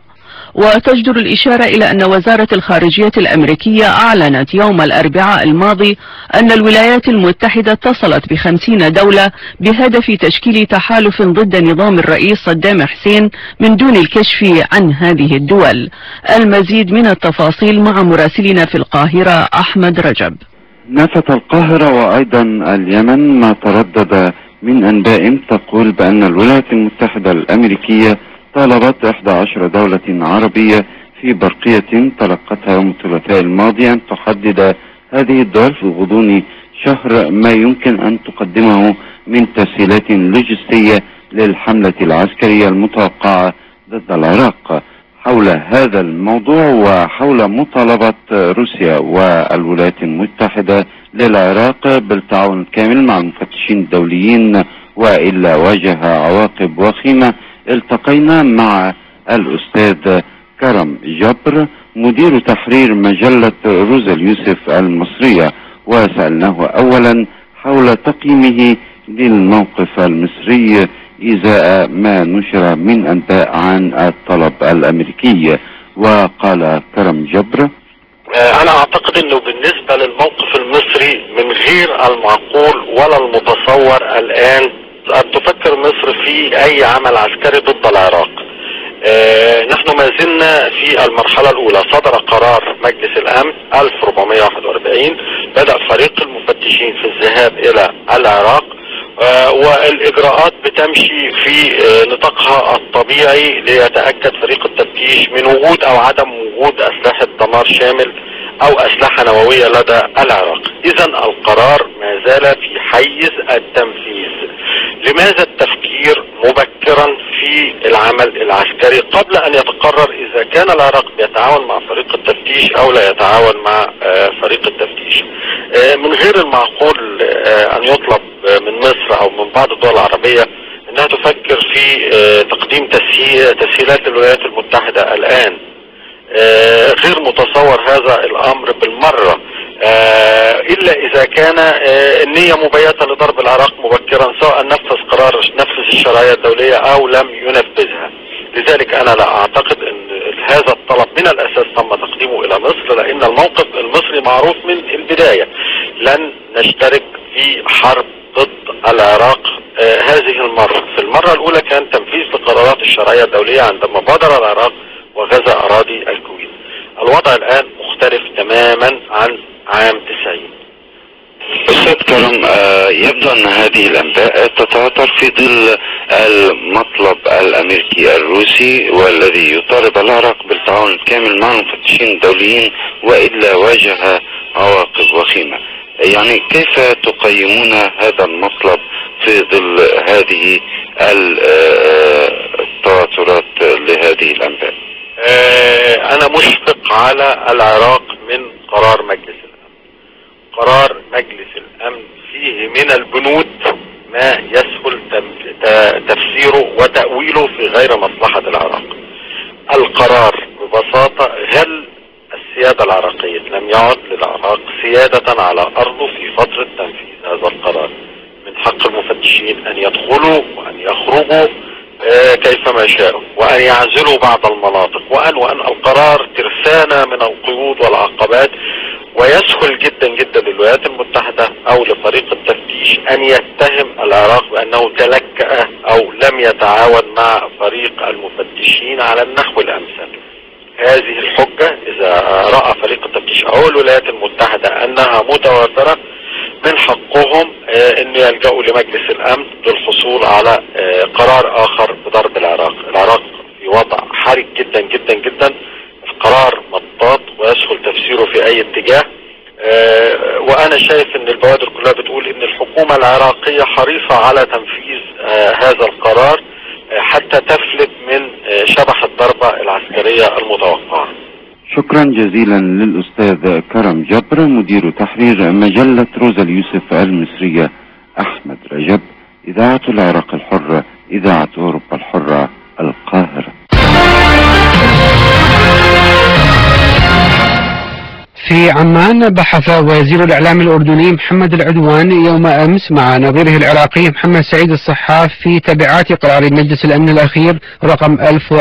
وتجدر الإشارة إلى أن وزارة الخارجية الأمريكية أعلنت يوم الأربعاء الماضي أن الولايات المتحدة اتصلت ب50 دولة بهدف تشكيل تحالف ضد نظام الرئيس صدام حسين من دون الكشف عن هذه الدول. المزيد من التفاصيل مع مراسلنا في القاهرة أحمد رجب. نفت القاهرة وأيضا اليمن ما تردد من أنباء تقول بأن الولايات المتحدة الأمريكية طالبت 11 دولة عربية في برقية تلقتها يوم الثلاثاء الماضي أن تحدد هذه الدول في غضون شهر ما يمكن أن تقدمه من تسهيلات لوجستية للحملة العسكرية المتوقعة ضد العراق. حول هذا الموضوع وحول مطالبة روسيا والولايات المتحدة للعراق بالتعاون الكامل مع المفتشين الدوليين وإلا واجه عواقب وخيمة، التقينا مع الأستاذ كرم جبر مدير تحرير مجلة روزا اليوسف المصرية، وسألناه أولا حول تقييمه للموقف المصري إزاء ما نشر من أنباء عن الطلب الأمريكي. وقال كرم جبر: أنا أعتقد أنه بالنسبة للموقف المصري من غير المعقول ولا المتصور الآن أن تفكر مصر في أي عمل عسكري ضد العراق. نحن ما زلنا في المرحلة الأولى. صدر قرار مجلس الأمن 1441، بدأ فريق المفتشين في الذهاب إلى العراق، والإجراءات بتمشي في نطاقها الطبيعي ليتأكد فريق التفتيش من وجود أو عدم وجود أسلحة دمار شامل أو أسلحة نووية لدى العراق. إذا القرار ما زال في حيز التنفيذ. لماذا التفكير مبكرا في العمل العسكري قبل أن يتقرر إذا كان العراق يتعاون مع فريق التفتيش أو لا يتعاون مع فريق التفتيش؟ من غير المعقول أن يطلب من مصر أو من بعض الدول العربية أنها تفكر في تقديم تسهيلات للولايات المتحدة الآن. غير متصور هذا الأمر بالمرة، إلا إذا كان النية مبيتة لضرب العراق مبكرا، سواء نفذ الشرعية الدولية أو لم ينفذها. لذلك أنا لا أعتقد أن هذا الطلب من الأساس تم تقديمه إلى مصر، لأن الموقف المصري معروف من البداية. لن نشترك في حرب ضد العراق هذه المرة. في المرة الأولى كان تنفيذ لقرارات الشرعية الدولية عندما بادر العراق وغزا أراضي الكويت. الوضع الآن مختلف تماما عن عام 90. أستاذ كرم، يبدو أن هذه الأنباء تتواتر في ظل المطلب الأمريكي الروسي والذي يطالب العراق بالتعاون الكامل مع المفتشين الدوليين وإلا واجه عواقب وخيمة. يعني كيف تقيمون هذا المطلب في ظل هذه التواترات لهذه الأنباء؟ أنا مشفق على العراق من قرار مجلس الأمن. قرار مجلس الأمن فيه من البنود ما يسهل تفسيره وتأويله في غير مصلحة العراق. القرار ببساطة غل السيادة العراقية. لم يعد للعراق سيادة على أرضه في فترة تنفيذ هذا القرار. من حق المفتشين أن يدخلوا وأن يخرجوا كيفما شاءوا، وأن يعزلوا بعض المناطق، وأن القرار ترسانة من القيود والعقبات، ويسهل جدا جدا للولايات المتحدة او لفريق التفتيش ان يتهم العراق بانه تلكأ او لم يتعاون مع فريق المفتشين على النحو الامثل. هذه الحجة اذا رأى فريق التفتيش او الولايات المتحدة انها متواترة من حقهم ان يلجأوا لمجلس الامن للحصول على قرار اخر بضرب العراق. العراق في وضع حرج جدا جدا جدا، القرار مطاط ويسهل تفسيره في اي اتجاه. وانا شايف ان البوادر كلها بتقول ان الحكومة العراقية حريصة على تنفيذ هذا القرار حتى تفلت من شبح الضربة العسكرية المتوقعة. شكرا جزيلا للأستاذ كرم جبر مدير تحرير مجلة روزا اليوسف المصرية. أحمد رجب، إذاعة العراق الحرة، إذاعة أوروبا الحرة، القاهرة. في عمان بحث وزير الإعلام الأردني محمد العدوان يوم أمس مع نظيره العراقي محمد سعيد الصحاف في تبعات قرار مجلس الأمن الأخير رقم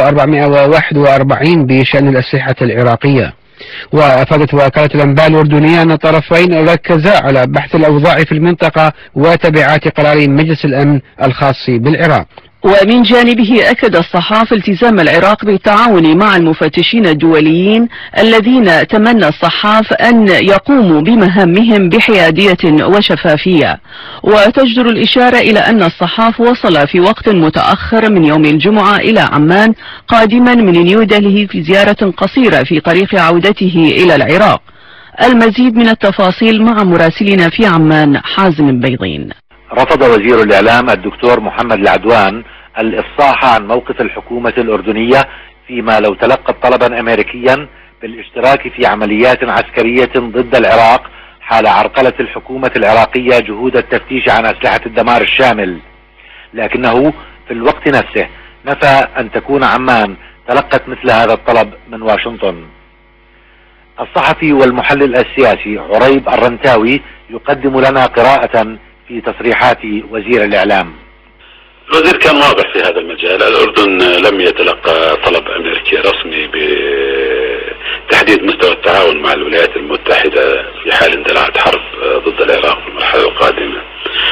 1441 بشأن الأسلحة العراقية. وأفادت وكالة الأنباء الأردنية أن الطرفين ركزا على بحث الأوضاع في المنطقة وتبعات قرار مجلس الأمن الخاص بالعراق. ومن جانبه أكد الصحاف التزام العراق بالتعاون مع المفتشين الدوليين الذين تمنى الصحاف أن يقوموا بمهامهم بحيادية وشفافية. وتجدر الإشارة إلى أن الصحاف وصل في وقت متأخر من يوم الجمعة إلى عمان قادما من نيودلهي في زيارة قصيرة في طريق عودته إلى العراق. المزيد من التفاصيل مع مراسلنا في عمان حازم بيضين. رفض وزير الإعلام الدكتور محمد العدوان الإفصاح عن موقف الحكومة الأردنية فيما لو تلقت طلبا أمريكيا بالاشتراك في عمليات عسكرية ضد العراق حال عرقلة الحكومة العراقية جهود التفتيش عن أسلحة الدمار الشامل، لكنه في الوقت نفسه نفى أن تكون عمان تلقت مثل هذا الطلب من واشنطن. الصحفي والمحلل السياسي عريب الرنتاوي يقدم لنا قراءة في تصريحات وزير الإعلام. الوزير كان واضح في هذا المجال. الأردن لم يتلقى طلب أمريكي رسمي بتحديد مستوى التعاون مع الولايات المتحدة في حال اندلعت حرب ضد العراق في المرحلة القادمة،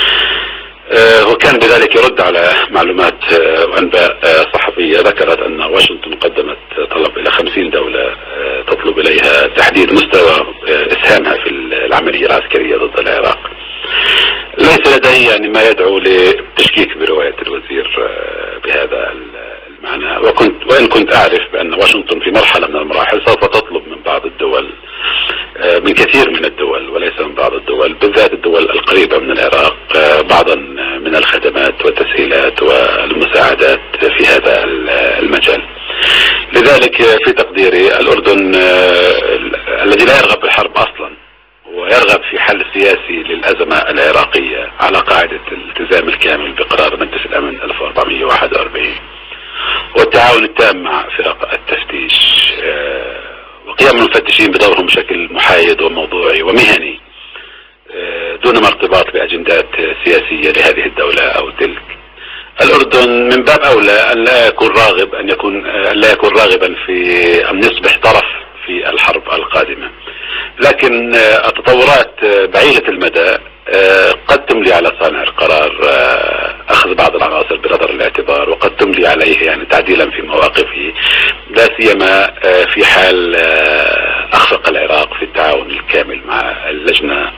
وكان بذلك يرد على معلومات وأنباء صحفية ذكرت أن واشنطن قدمت طلب إلى 50 دولة تطلب إليها تحديد مستوى إسهامها في العملية العسكرية ضد العراق. ليس لدي يعني ما يدعو لتشكيك برواية الوزير بهذا المعنى، وإن كنت أعرف بأن واشنطن في مرحلة من المراحل سوف تطلب من بعض الدول، من كثير من الدول وليس من بعض الدول، بالذات الدول القريبة من العراق، بعضا من الخدمات والتسهيلات والمساعدات في هذا المجال. لذلك في تقديري الأردن الذي لا يرغب بالحرب أصلا ويرغب في حل سياسي للأزمة العراقية على قاعدة الالتزام الكامل بقرار مجلس الأمن 1441 والتعاون التام مع فرق التفتيش وقيام المفتشين بدورهم بشكل محايد وموضوعي ومهني دون ما ارتباط بأجندات سياسية لهذه الدولة أو تلك. الأردن من باب أولى أن لا يكون راغبا في أن يصبح طرف في الحرب القادمة، لكن التطورات بعيدة المدى قد تملي على صانع القرار أخذ بعض العناصر بنظر الاعتبار، وقد تملي عليه يعني تعديلا في مواقفه، لا سيما في حال أخفق العراق في التعاون الكامل مع اللجنة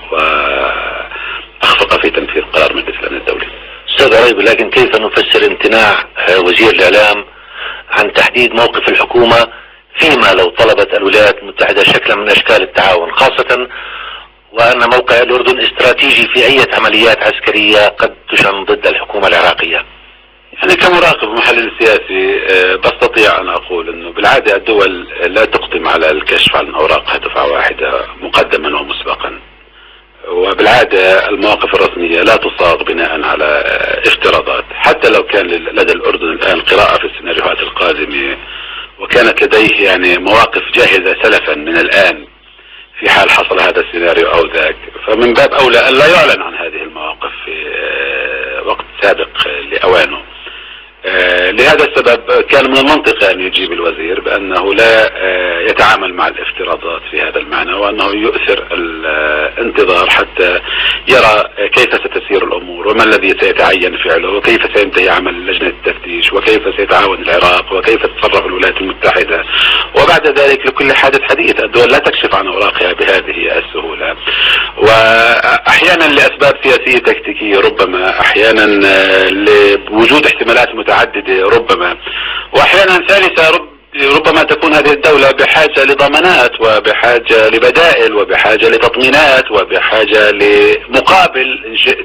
وأخفق في تنفيذ قرار مجلس الأمن الدولي. أستاذ عريب، لكن كيف نفسر امتناع وزير الإعلام عن تحديد موقف الحكومة فيما لو طلبت الولايات المتحدة شكلا من أشكال التعاون، خاصة وأن موقع الأردن استراتيجي في أي عمليات عسكرية قد تشن ضد الحكومة العراقية؟ يعني كمراقب محلل سياسي بستطيع أن أقول أنه بالعادة الدول لا تقدم على الكشف عن أوراقها دفعة واحدة مقدما ومسبقا، وبالعادة المواقف الرسمية لا تصاغ بناء على افتراضات، حتى لو كان لدى الأردن الآن قراءة في السيناريوهات القادمة وكانت لديه يعني مواقف جاهزة سلفا من الآن في حال حصل هذا السيناريو أو ذاك، فمن باب أولى أن لا يعلن عن هذه المواقف في وقت سابق لأوانه. لهذا السبب كان من المنطق أن يجيب الوزير بأنه لا يتعامل مع الافتراضات في هذا المعنى. معنا، وأنه يؤثر الانتظار حتى يرى كيف ستسير الأمور وما الذي سيتعين فعله وكيف سينتهي عمل لجنة التفتيش وكيف سيتعاون العراق وكيف تتصرف الولايات المتحدة. وبعد ذلك لكل حادث حديث، الدول لا تكشف عن أوراقها بهذه السهولة، وأحيانا لأسباب سياسية تكتيكية ربما، أحيانا لوجود احتمالات متعددة ربما، وأحيانا ثالثة ربما تكون هذه الدولة بحاجة لضمانات وبحاجة لبدائل وبحاجة لتطمينات وبحاجة لمقابل إن شئت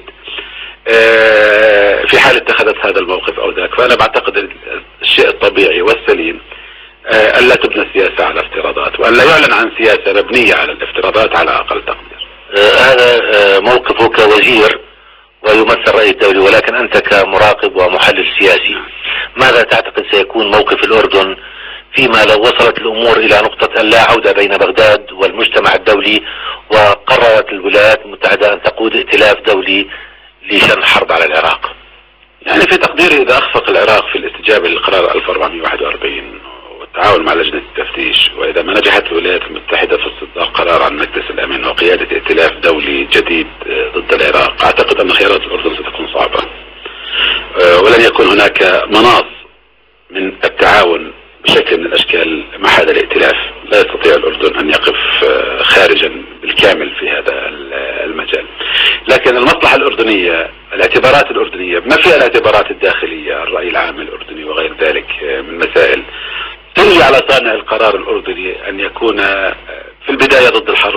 في حال اتخذت هذا الموقف أو ذاك. فأنا بعتقد الشيء الطبيعي والسليم ألا تبنى السياسة على افتراضات، وألا يعلن عن سياسة مبنية على الافتراضات على أقل تقدير. هذا موقفه كوزير ويمثل رأي الدولي، ولكن أنت كمراقب ومحلل سياسي ماذا تعتقد سيكون موقف الأردن فيما لو وصلت الأمور إلى نقطة اللا عودة بين بغداد والمجتمع الدولي وقررت الولايات المتحدة أن تقود ائتلاف دولي لشن حرب على العراق؟ يعني في تقديري إذا أخفق العراق في الاستجابة للقرار 1441 والتعاون مع لجنة التفتيش، وإذا ما نجحت الولايات المتحدة في استصدار قرار عن مجلس الأمن وقيادة ائتلاف دولي جديد ضد العراق، أعتقد أن خيارات الأردن ستكون صعبة، ولن يكون هناك مناص من التعاون بشكل من الأشكال مع هذا الائتلاف. لا يستطيع الأردن أن يقف خارجا بالكامل في هذا المجال. لكن المصلحة الأردنية، الاعتبارات الأردنية بما فيها الاعتبارات الداخلية، الرأي العام الأردني وغير ذلك من مسائل تنوي على صانع القرار الأردني أن يكون في البداية ضد الحرب،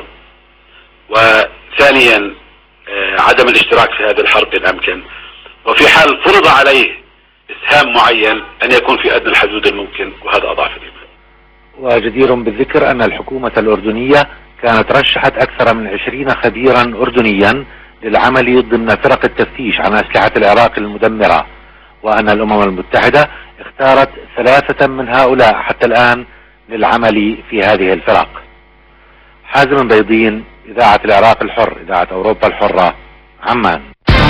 وثانيا عدم الاشتراك في هذه الحرب إن أمكن، وفي حال فرض عليه إسهام معين أن يكون في أدنى الحدود الممكن، وهذا أضعف الإيمان. وجدير بالذكر أن الحكومة الأردنية كانت رشحت أكثر من 20 خبيرا أردنيا للعمل ضمن فرق التفتيش عن أسلحة العراق المدمرة، وأن الأمم المتحدة اختارت 3 من هؤلاء حتى الآن للعمل في هذه الفرق. حازم بيضين، إذاعة العراق الحر، إذاعة أوروبا الحرة، عمان.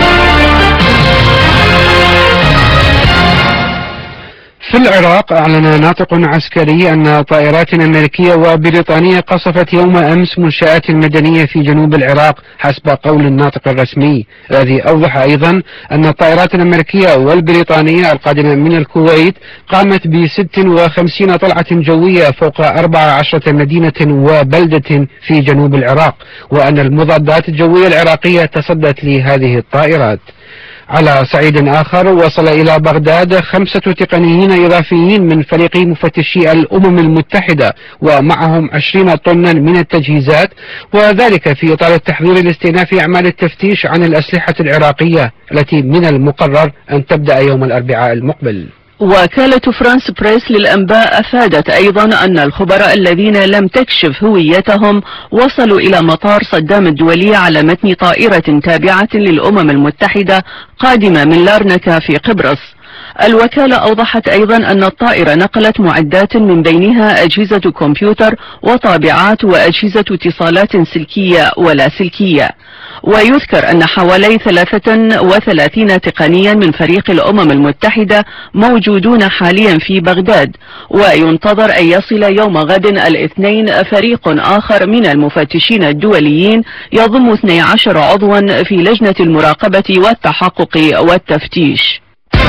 في العراق أعلن ناطق عسكري أن طائرات أمريكية وبريطانية قصفت يوم أمس منشآت مدنية في جنوب العراق حسب قول الناطق الرسمي، الذي أوضح أيضا أن الطائرات الأمريكية والبريطانية القادمة من الكويت قامت ب 56 طلعة جوية فوق 14 مدينة وبلدة في جنوب العراق، وأن المضادات الجوية العراقية تصدت لهذه الطائرات. على صعيد آخر، وصل إلى بغداد 5 تقنيين إضافيين من فريق مفتشي الأمم المتحدة ومعهم 20 طنا من التجهيزات، وذلك في إطار التحضير لاستئناف أعمال التفتيش عن الأسلحة العراقية التي من المقرر أن تبدأ يوم الأربعاء المقبل. وكالة فرانس بريس للأنباء أفادت أيضا أن الخبراء الذين لم تكشف هويتهم وصلوا إلى مطار صدام الدولي على متن طائرة تابعة للأمم المتحدة قادمة من لارنكا في قبرص. الوكالة أوضحت أيضا أن الطائرة نقلت معدات من بينها أجهزة كمبيوتر وطابعات وأجهزة اتصالات سلكية ولا سلكية. ويذكر أن حوالي 33 تقنيا من فريق الأمم المتحدة موجودون حاليا في بغداد، وينتظر أن يصل يوم غد الاثنين فريق آخر من المفتشين الدوليين يضم 12 عضوا في لجنة المراقبة والتحقق والتفتيش.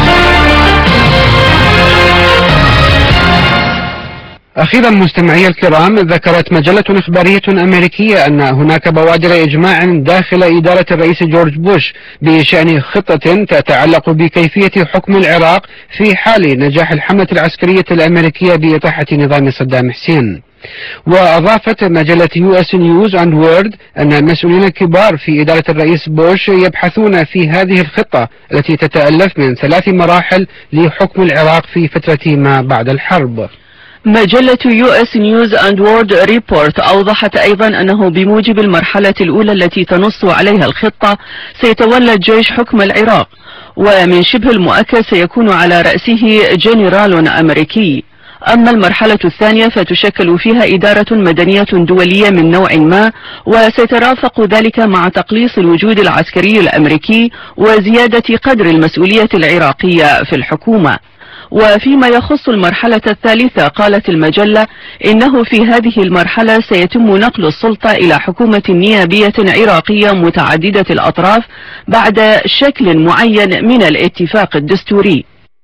أخيرا مستمعي الكرام، ذكرت مجلة إخبارية أمريكية أن هناك بوادر إجماع داخل إدارة الرئيس جورج بوش بشأن خطة تتعلق بكيفية حكم العراق في حال نجاح الحملة العسكرية الأمريكية بإطاحة نظام صدام حسين. وأضافت مجلة US News and World أن المسؤولين الكبار في إدارة الرئيس بوش يبحثون في هذه الخطة التي تتألف من 3 مراحل لحكم العراق في فترة ما بعد الحرب. مجلة US News and World Report أوضحت أيضا أنه بموجب المرحلة الأولى التي تنص عليها الخطة سيتولى الجيش حكم العراق، ومن شبه المؤكد سيكون على رأسه جنرال أمريكي. أما المرحلة الثانية فتشكل فيها إدارة مدنية دولية من نوع ما، وسيترافق ذلك مع تقليص الوجود العسكري الأمريكي وزيادة قدر المسؤولية العراقية في الحكومة. وفيما يخص المرحلة الثالثة قالت المجلة إنه في هذه المرحلة سيتم نقل السلطة إلى حكومة نيابية عراقية متعددة الأطراف بعد شكل معين من الاتفاق الدستوري.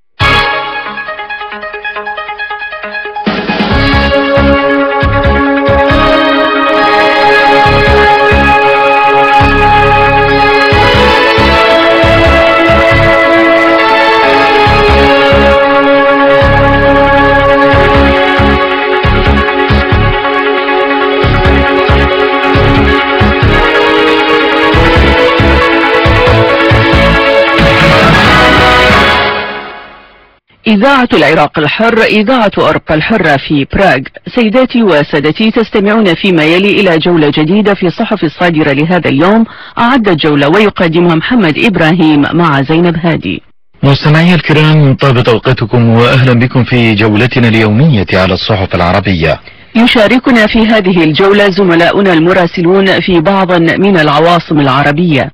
إذاعة العراق الحر، إذاعة أوروبا الحرة في براغ. سيداتي وسادتي، تستمعون فيما يلي إلى جولة جديدة في الصحف الصادرة لهذا اليوم. أعد الجولة ويقدمها محمد إبراهيم مع زينب هادي. مستمعي الكرام، طابت أوقاتكم وأهلا بكم في جولتنا اليومية على الصحف العربية. يشاركنا في هذه الجولة زملاؤنا المراسلون في بعض من العواصم العربية.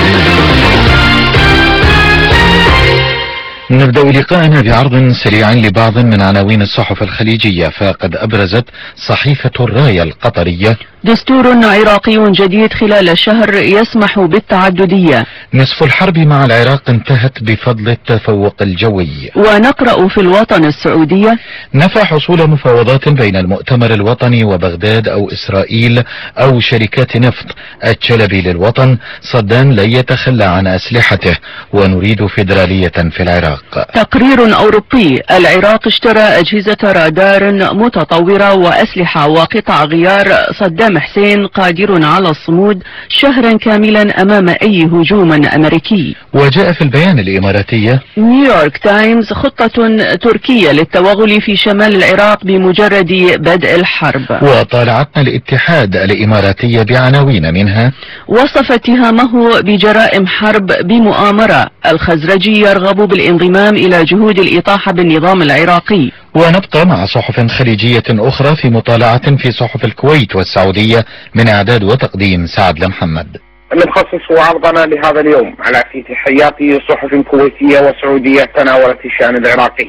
نبدأ لقاءنا بعرض سريع لبعض من عناوين الصحف الخليجية. فقد أبرزت صحيفة الراية القطرية: دستور عراقي جديد خلال شهر يسمح بالتعددية. نصف الحرب مع العراق انتهت بفضل التفوق الجوي. ونقرأ في الوطن السعودية: نفى حصول مفاوضات بين المؤتمر الوطني وبغداد أو إسرائيل أو شركات نفط. الشلبي للوطن: صدام لن يتخلى عن أسلحته ونريد فيدرالية في العراق. تقرير أوروبي: العراق اشترى أجهزة رادار متطورة وأسلحة وقطع غيار. صدام حسين قادر على الصمود شهرا كاملا أمام أي هجوم أمريكي. وجاء في البيان الإماراتية: نيويورك تايمز: خطة تركية للتوغل في شمال العراق بمجرد بدء الحرب. وطالعتنا الاتحاد الإماراتية بعناوين منها: وصف اتهامه بجرائم حرب بمؤامرة. الخزرجي يرغب بالانضمام إلى جهود الإطاحة بالنظام العراقي. ونبقى مع صحف خليجية أخرى في مطالعة في صحف الكويت والسعودية. من إعداد وتقديم سعد محمد. نخصص عرضنا لهذا اليوم على افتتاحيات صحف كويتية وسعودية تناولت الشأن العراقي.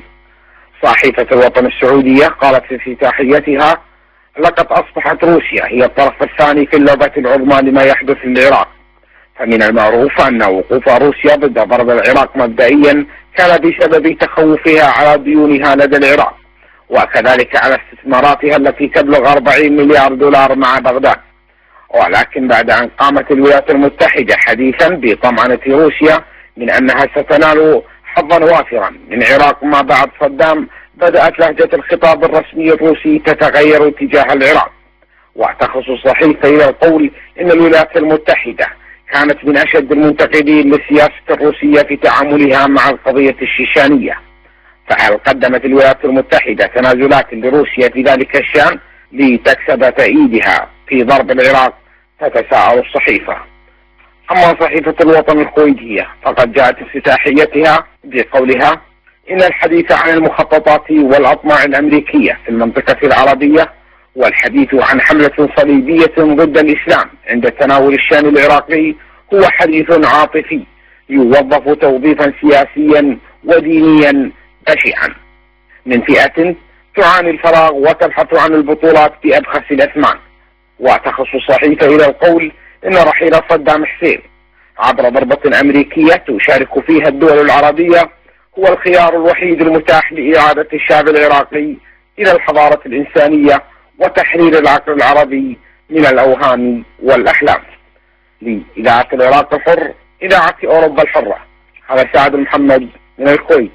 صحيفة الوطن السعودية قالت في افتتاحيتها: لقد أصبحت روسيا هي الطرف الثاني في اللعبة العظمى لما يحدث في العراق. فمن المعروف أن وقوف روسيا ضد ضرب العراق مبدئيا كان بسبب تخوفها على ديونها لدى العراق، وكذلك على استثماراتها التي تبلغ 40 مليار دولار مع بغداد. ولكن بعد أن قامت الولايات المتحدة حديثا بطمأنة روسيا من أنها ستنال حظا وافرا من العراق ما بعد صدام، بدأت لهجة الخطاب الرسمي الروسي تتغير تجاه العراق. وتخص الصحيفة إلى القول إن الولايات المتحدة كانت من أشد المنتقدين للسياسة الروسية في تعاملها مع القضية الشيشانية. فهل قدمت الولايات المتحدة تنازلات لروسيا في ذلك الشأن لتكسب تأييدها في ضرب العراق؟ تتساءل الصحيفة. أما صحيفة الوطن الكويتية فقد جاءت افتتاحيتها بقولها: إن الحديث عن المخططات والأطماع الأمريكية في المنطقة العربية والحديث عن حملة صليبية ضد الإسلام عند تناول الشأن العراقي هو حديث عاطفي يوظف توظيفا سياسيا ودينيا بشعا من فئة تعاني الفراغ وتبحث عن البطولات بأبخس الأثمان. وتخص الصحيفة إلى القول إن رحيل صدام حسين عبر ضربة أمريكية تشارك فيها الدول العربية هو الخيار الوحيد المتاح لإعادة الشعب العراقي إلى الحضارة الإنسانية وتحرير العقل العربي من الأوهام والأحلام. لإذاعة العراق الحر، إذاعة أوروبا الحرة، هذا سعد محمد من الكويت.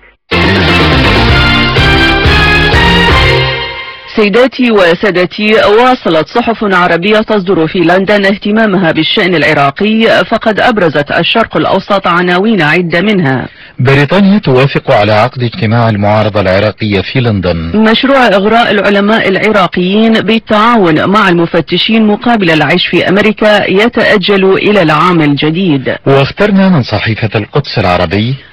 سيداتي وسادتي، واصلت صحف عربية تصدر في لندن اهتمامها بالشأن العراقي. فقد أبرزت الشرق الأوسط عناوين عدة منها: بريطانيا توافق على عقد اجتماع المعارضة العراقية في لندن. مشروع إغراء العلماء العراقيين بالتعاون مع المفتشين مقابل العيش في أمريكا يتأجل إلى العام الجديد. واخترنا من صحيفة القدس العربي: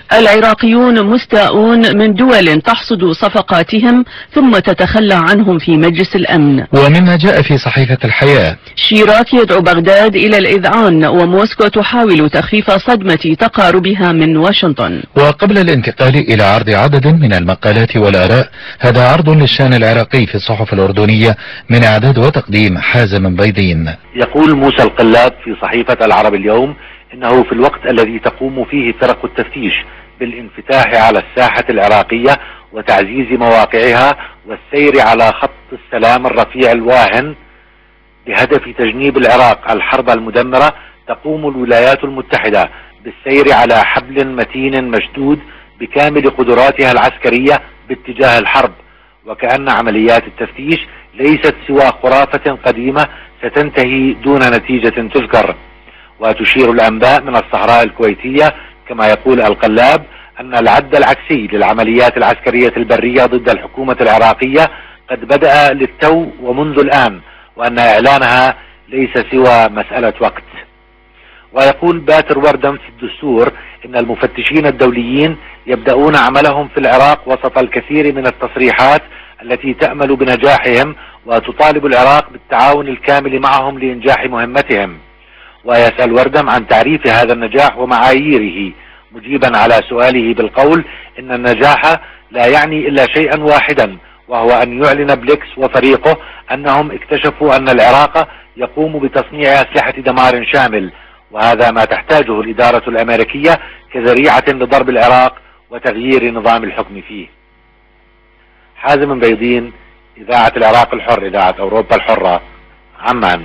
العراقيون مستاءون من دول تحصد صفقاتهم ثم تتخلى عنهم في مجلس الأمن. ومما جاء في صحيفة الحياة: شيراك يدعو بغداد إلى الإذعان، وموسكو تحاول تخفيف صدمة تقاربها من واشنطن. وقبل الانتقال إلى عرض عدد من المقالات والآراء، هذا عرض للشأن العراقي في الصحف الأردنية من إعداد وتقديم حازم بيضين. يقول موسى القلاب في صحيفة العرب اليوم إنه في الوقت الذي تقوم فيه فرق التفتيش بالانفتاح على الساحة العراقية وتعزيز مواقعها والسير على خط السلام الرفيع الواهن بهدف تجنيب العراق الحرب المدمرة، تقوم الولايات المتحدة بالسير على حبل متين مشدود بكامل قدراتها العسكرية باتجاه الحرب، وكأن عمليات التفتيش ليست سوى خرافة قديمة ستنتهي دون نتيجة تذكر. وتشير الأنباء من الصحراء الكويتية كما يقول القلاب أن العد العكسي للعمليات العسكرية البرية ضد الحكومة العراقية قد بدأ للتو ومنذ الآن، وأن إعلانها ليس سوى مسألة وقت. ويقول باتر وردم في الدستور إن المفتشين الدوليين يبدأون عملهم في العراق وسط الكثير من التصريحات التي تأمل بنجاحهم وتطالب العراق بالتعاون الكامل معهم لإنجاح مهمتهم. ويسأل وردم عن تعريف هذا النجاح ومعاييره، مجيبا على سؤاله بالقول إن النجاح لا يعني إلا شيئا واحدا، وهو أن يعلن بليكس وفريقه أنهم اكتشفوا أن العراق يقوم بتصنيع أسلحة دمار شامل، وهذا ما تحتاجه الإدارة الأمريكية كذريعة لضرب العراق وتغيير نظام الحكم فيه. حازم بيضين، إذاعة العراق الحر، إذاعة أوروبا الحرة، عمان.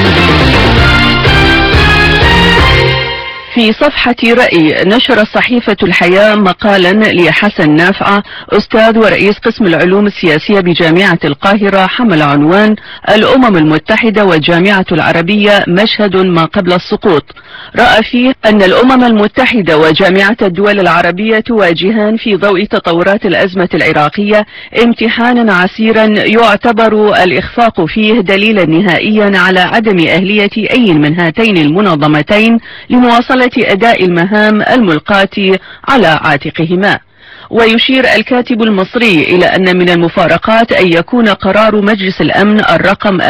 في صفحة رأي نشرت صحيفة الحياة مقالا لحسن نافعة أستاذ ورئيس قسم العلوم السياسية بجامعة القاهرة حمل عنوان الأمم المتحدة والجامعة العربية مشهد ما قبل السقوط. رأى فيه أن الأمم المتحدة وجامعة الدول العربية تواجهان في ضوء تطورات الأزمة العراقية امتحانا عسيرا يعتبر الإخفاق فيه دليلا نهائيا على عدم أهلية أي من هاتين المنظمتين لمواصلة أداء المهام الملقاة على عاتقهما. ويشير الكاتب المصري إلى أن من المفارقات أن يكون قرار مجلس الأمن الرقم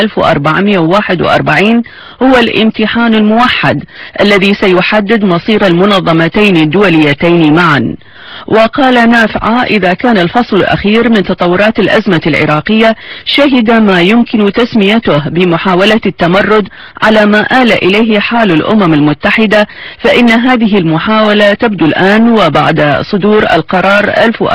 1441 هو الامتحان الموحد الذي سيحدد مصير المنظمتين الدوليتين معا. وقال نافعة إذا كان الفصل الأخير من تطورات الأزمة العراقية شهد ما يمكن تسميته بمحاولة التمرد على ما آل إليه حال الأمم المتحدة، فإن هذه المحاولة تبدو الآن وبعد صدور القرار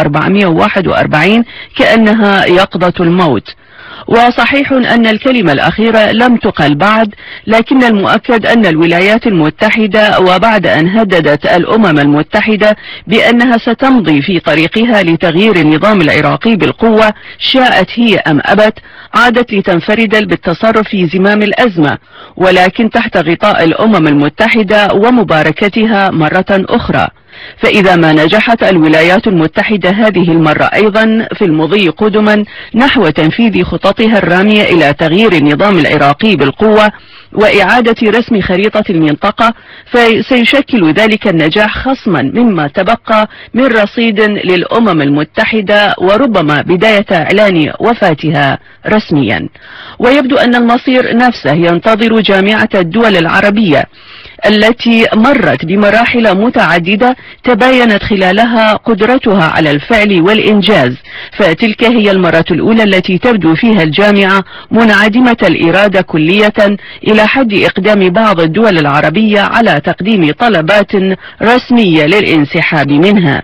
1441 كأنها يقظة الموت. وصحيح أن الكلمة الأخيرة لم تقل بعد، لكن المؤكد أن الولايات المتحدة وبعد أن هددت الأمم المتحدة بأنها ستمضي في طريقها لتغيير النظام العراقي بالقوة شاءت هي أم أبت عادت لتنفرد بالتصرف في زمام الأزمة، ولكن تحت غطاء الأمم المتحدة ومباركتها مرة أخرى. فإذا ما نجحت الولايات المتحدة هذه المرة أيضا في المضي قدما نحو تنفيذ خططها الرامية إلى تغيير النظام العراقي بالقوة وإعادة رسم خريطة المنطقة، فسيشكل ذلك النجاح خصما مما تبقى من رصيد للأمم المتحدة وربما بداية إعلان وفاتها رسميا. ويبدو أن المصير نفسه ينتظر جامعة الدول العربية التي مرت بمراحل متعددة تباينت خلالها قدرتها على الفعل والإنجاز، فتلك هي المرة الأولى التي تبدو فيها الجامعة منعدمة الإرادة كلية إلى حد إقدام بعض الدول العربية على تقديم طلبات رسمية للانسحاب منها.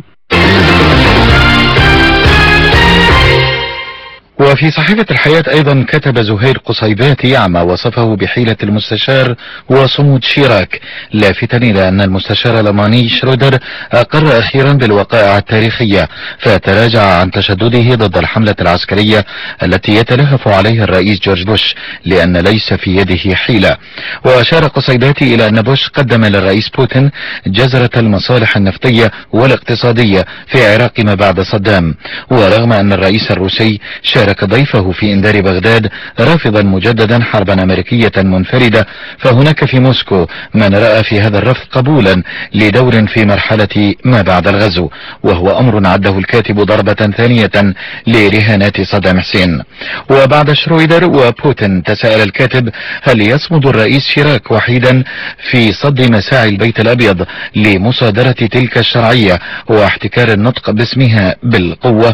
وفي صحيفة الحياة أيضا كتب زهير قصيباتي عما وصفه بحيلة المستشار وصمود شيراك، لافتا إلى أن المستشار الألماني شرودر أقر أخيرا بالوقائع التاريخية فتراجع عن تشدده ضد الحملة العسكرية التي يتلهف عليها الرئيس جورج بوش لأن ليس في يده حيلة. وأشار قصيباتي إلى أن بوش قدم للرئيس بوتين جزرة المصالح النفطية والاقتصادية في العراق ما بعد صدام، ورغم أن الرئيس الروسي شارك شارك ضيفه في إنذار بغداد رافضا مجددا حربا أمريكية منفردة، فهناك في موسكو من رأى في هذا الرفض قبولا لدور في مرحلة ما بعد الغزو، وهو أمر عده الكاتب ضربة ثانية لرهانات صدام حسين. وبعد شرويدر وبوتين تساءل الكاتب هل يصمد الرئيس شيراك وحيدا في صد مساعي البيت الأبيض لمصادرة تلك الشرعية واحتكار النطق باسمها بالقوة؟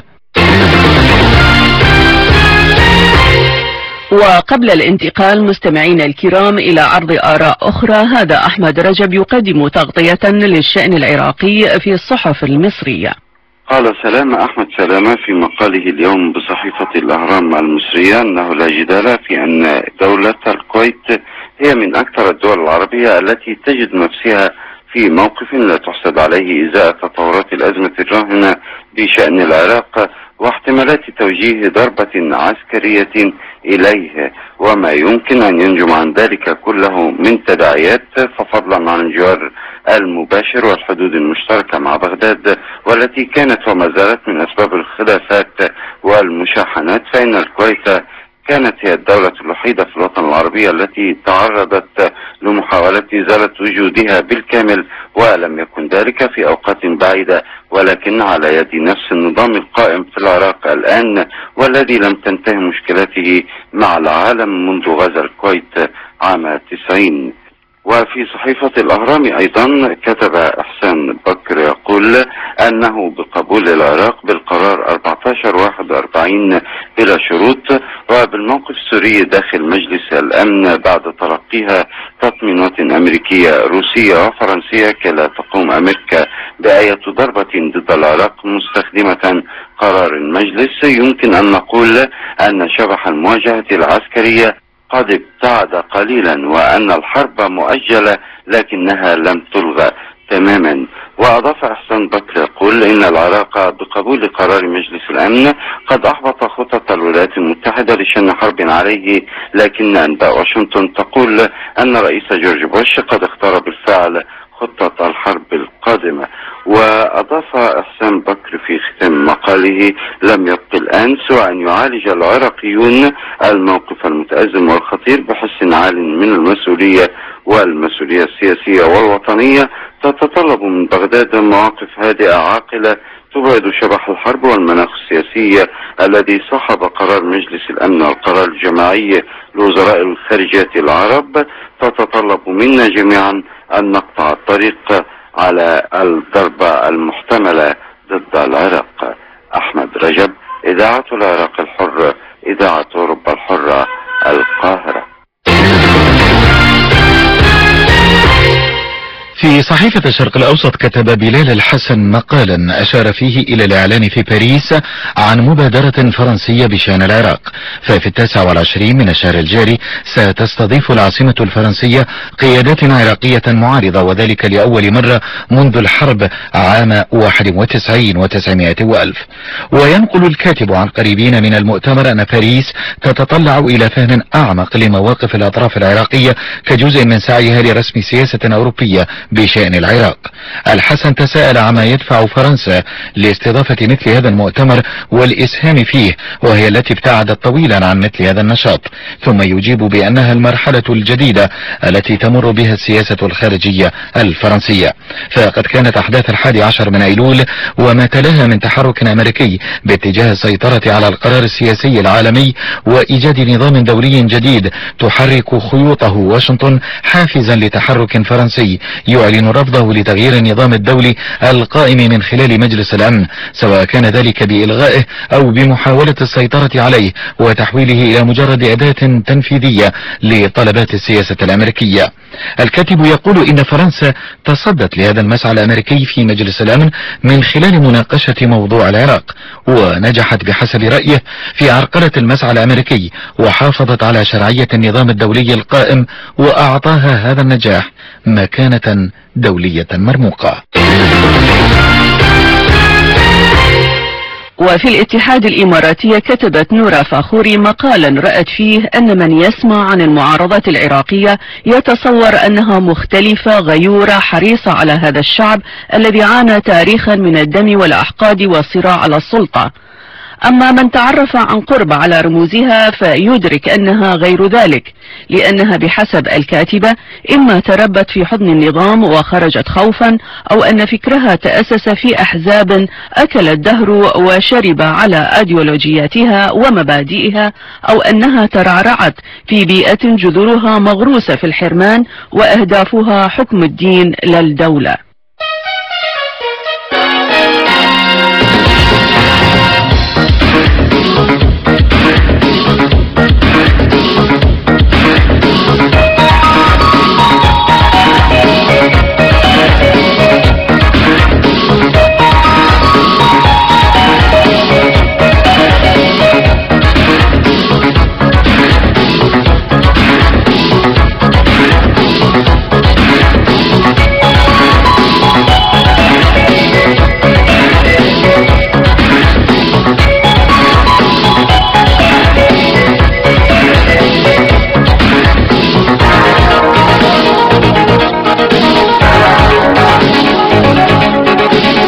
وقبل الانتقال مستمعين الكرام إلى عرض آراء أخرى، هذا أحمد رجب يقدم تغطية للشأن العراقي في الصحف المصرية. قال سلامة أحمد سلامة في مقاله اليوم بصحيفة الأهرام المصرية أنه لا جدال في أن دولة الكويت هي من أكثر الدول العربية التي تجد نفسها في موقف لا تحسد عليه إزاء تطورات الأزمة الراهنة بشأن العراق واحتمالات توجيه ضربة عسكرية إليه، وما يمكن أن ينجم عن ذلك كله من تداعيات، ففضلا عن الجوار المباشر والحدود المشتركة مع بغداد والتي كانت وما زالت من أسباب الخلافات والمشاحنات، فإن الكويت كانت هي الدولة الوحيدة في الوطن العربي التي تعرضت لمحاولة إزالة وجودها بالكامل، ولم يكن ذلك في أوقات بعيدة ولكن على يد نفس النظام القائم في العراق الآن والذي لم تنتهي مشكلاته مع العالم منذ غزا الكويت عام 90. وفي صحيفة الأهرام أيضا كتب إحسان بكر يقول أنه بقبول العراق بالقرار 1441 بلا شروط وبالموقف السوري داخل مجلس الأمن بعد تلقيها تطمينات أمريكية روسية وفرنسية كلا تقوم أمريكا بأية ضربة ضد العراق مستخدمة قرار المجلس، يمكن أن نقول أن شبح المواجهة العسكرية قد ابتعد قليلا وأن الحرب مؤجلة لكنها لم تلغى تماما. وأضاف إحسان بكر يقول إن العراق بقبول قرار مجلس الأمن قد أحبط خطط الولايات المتحدة لشن حرب عليه، لكن أنباء واشنطن تقول أن رئيس جورج بوش قد اختار بالفعل خطة الحرب القادمة. وأضاف إحسان بكر في ختام مقاله لم يبق الآن سوى أن يعالج العراقيون الموقف المتأزم والخطير بحس عال من المسؤولية، والمسؤولية السياسية والوطنية تتطلب من بغداد مواقف هادئة عاقلة تبعد شبح الحرب والمناخ السياسي الذي صاحب قرار مجلس الأمن والقرار الجماعي لوزراء الخارجية العرب، تتطلب منا جميعا أن نقطع الطريق على الضربة المحتملة ضد العراق. أحمد رجب، إذاعة العراق الحر، إذاعة أوروبا الحرة، القاهرة. في صحيفة الشرق الأوسط كتب بلال الحسن مقالا أشار فيه إلى الإعلان في باريس عن مبادرة فرنسية بشأن العراق، ففي 29 من الشهر الجاري ستستضيف العاصمة الفرنسية قيادات عراقية معارضة، وذلك لأول مرة منذ الحرب عام 91 و900 وألف. وينقل الكاتب عن قريبين من المؤتمر أن باريس تتطلع إلى فهم أعمق لمواقف الأطراف العراقية كجزء من سعيها لرسم سياسة أوروبية بشأن العراق. الحسن تساءل عما يدفع فرنسا لاستضافة مثل هذا المؤتمر والإسهام فيه، وهي التي ابتعدت طويلا عن مثل هذا النشاط، ثم يجيب بأنها المرحلة الجديدة التي تمر بها السياسة الخارجية الفرنسية. فقد كانت أحداث 11 من أيلول وما تلاها من تحرك أمريكي باتجاه السيطرة على القرار السياسي العالمي وإيجاد نظام دولي جديد تحرك خيوطه واشنطن حافزا لتحرك فرنسي يعلن رفضه لتغيير النظام الدولي القائم من خلال مجلس الأمن، سواء كان ذلك بإلغائه أو بمحاولة السيطرة عليه وتحويله إلى مجرد أداة تنفيذية لطلبات السياسة الأمريكية. الكاتب يقول إن فرنسا تصدت لهذا المسعى الأمريكي في مجلس الأمن من خلال مناقشة موضوع العراق، ونجحت بحسب رأيه في عرقلة المسعى الأمريكي وحافظت على شرعية النظام الدولي القائم، وأعطاها هذا النجاح مكانة دولية مرموقة. وفي الاتحاد الإماراتي كتبت نورا فاخوري مقالا رأت فيه أن من يسمع عن المعارضة العراقية يتصور أنها مختلفة غيورة حريصة على هذا الشعب الذي عانى تاريخا من الدم والأحقاد والصراع على السلطة. أما من تعرف عن قرب على رموزها فيدرك أنها غير ذلك، لأنها بحسب الكاتبة إما تربت في حضن النظام وخرجت خوفا، أو أن فكرها تأسس في أحزاب أكل الدهر وشرب على أيديولوجياتها ومبادئها، أو أنها ترعرعت في بيئة جذورها مغروسة في الحرمان وأهدافها حكم الدين لا الدولة.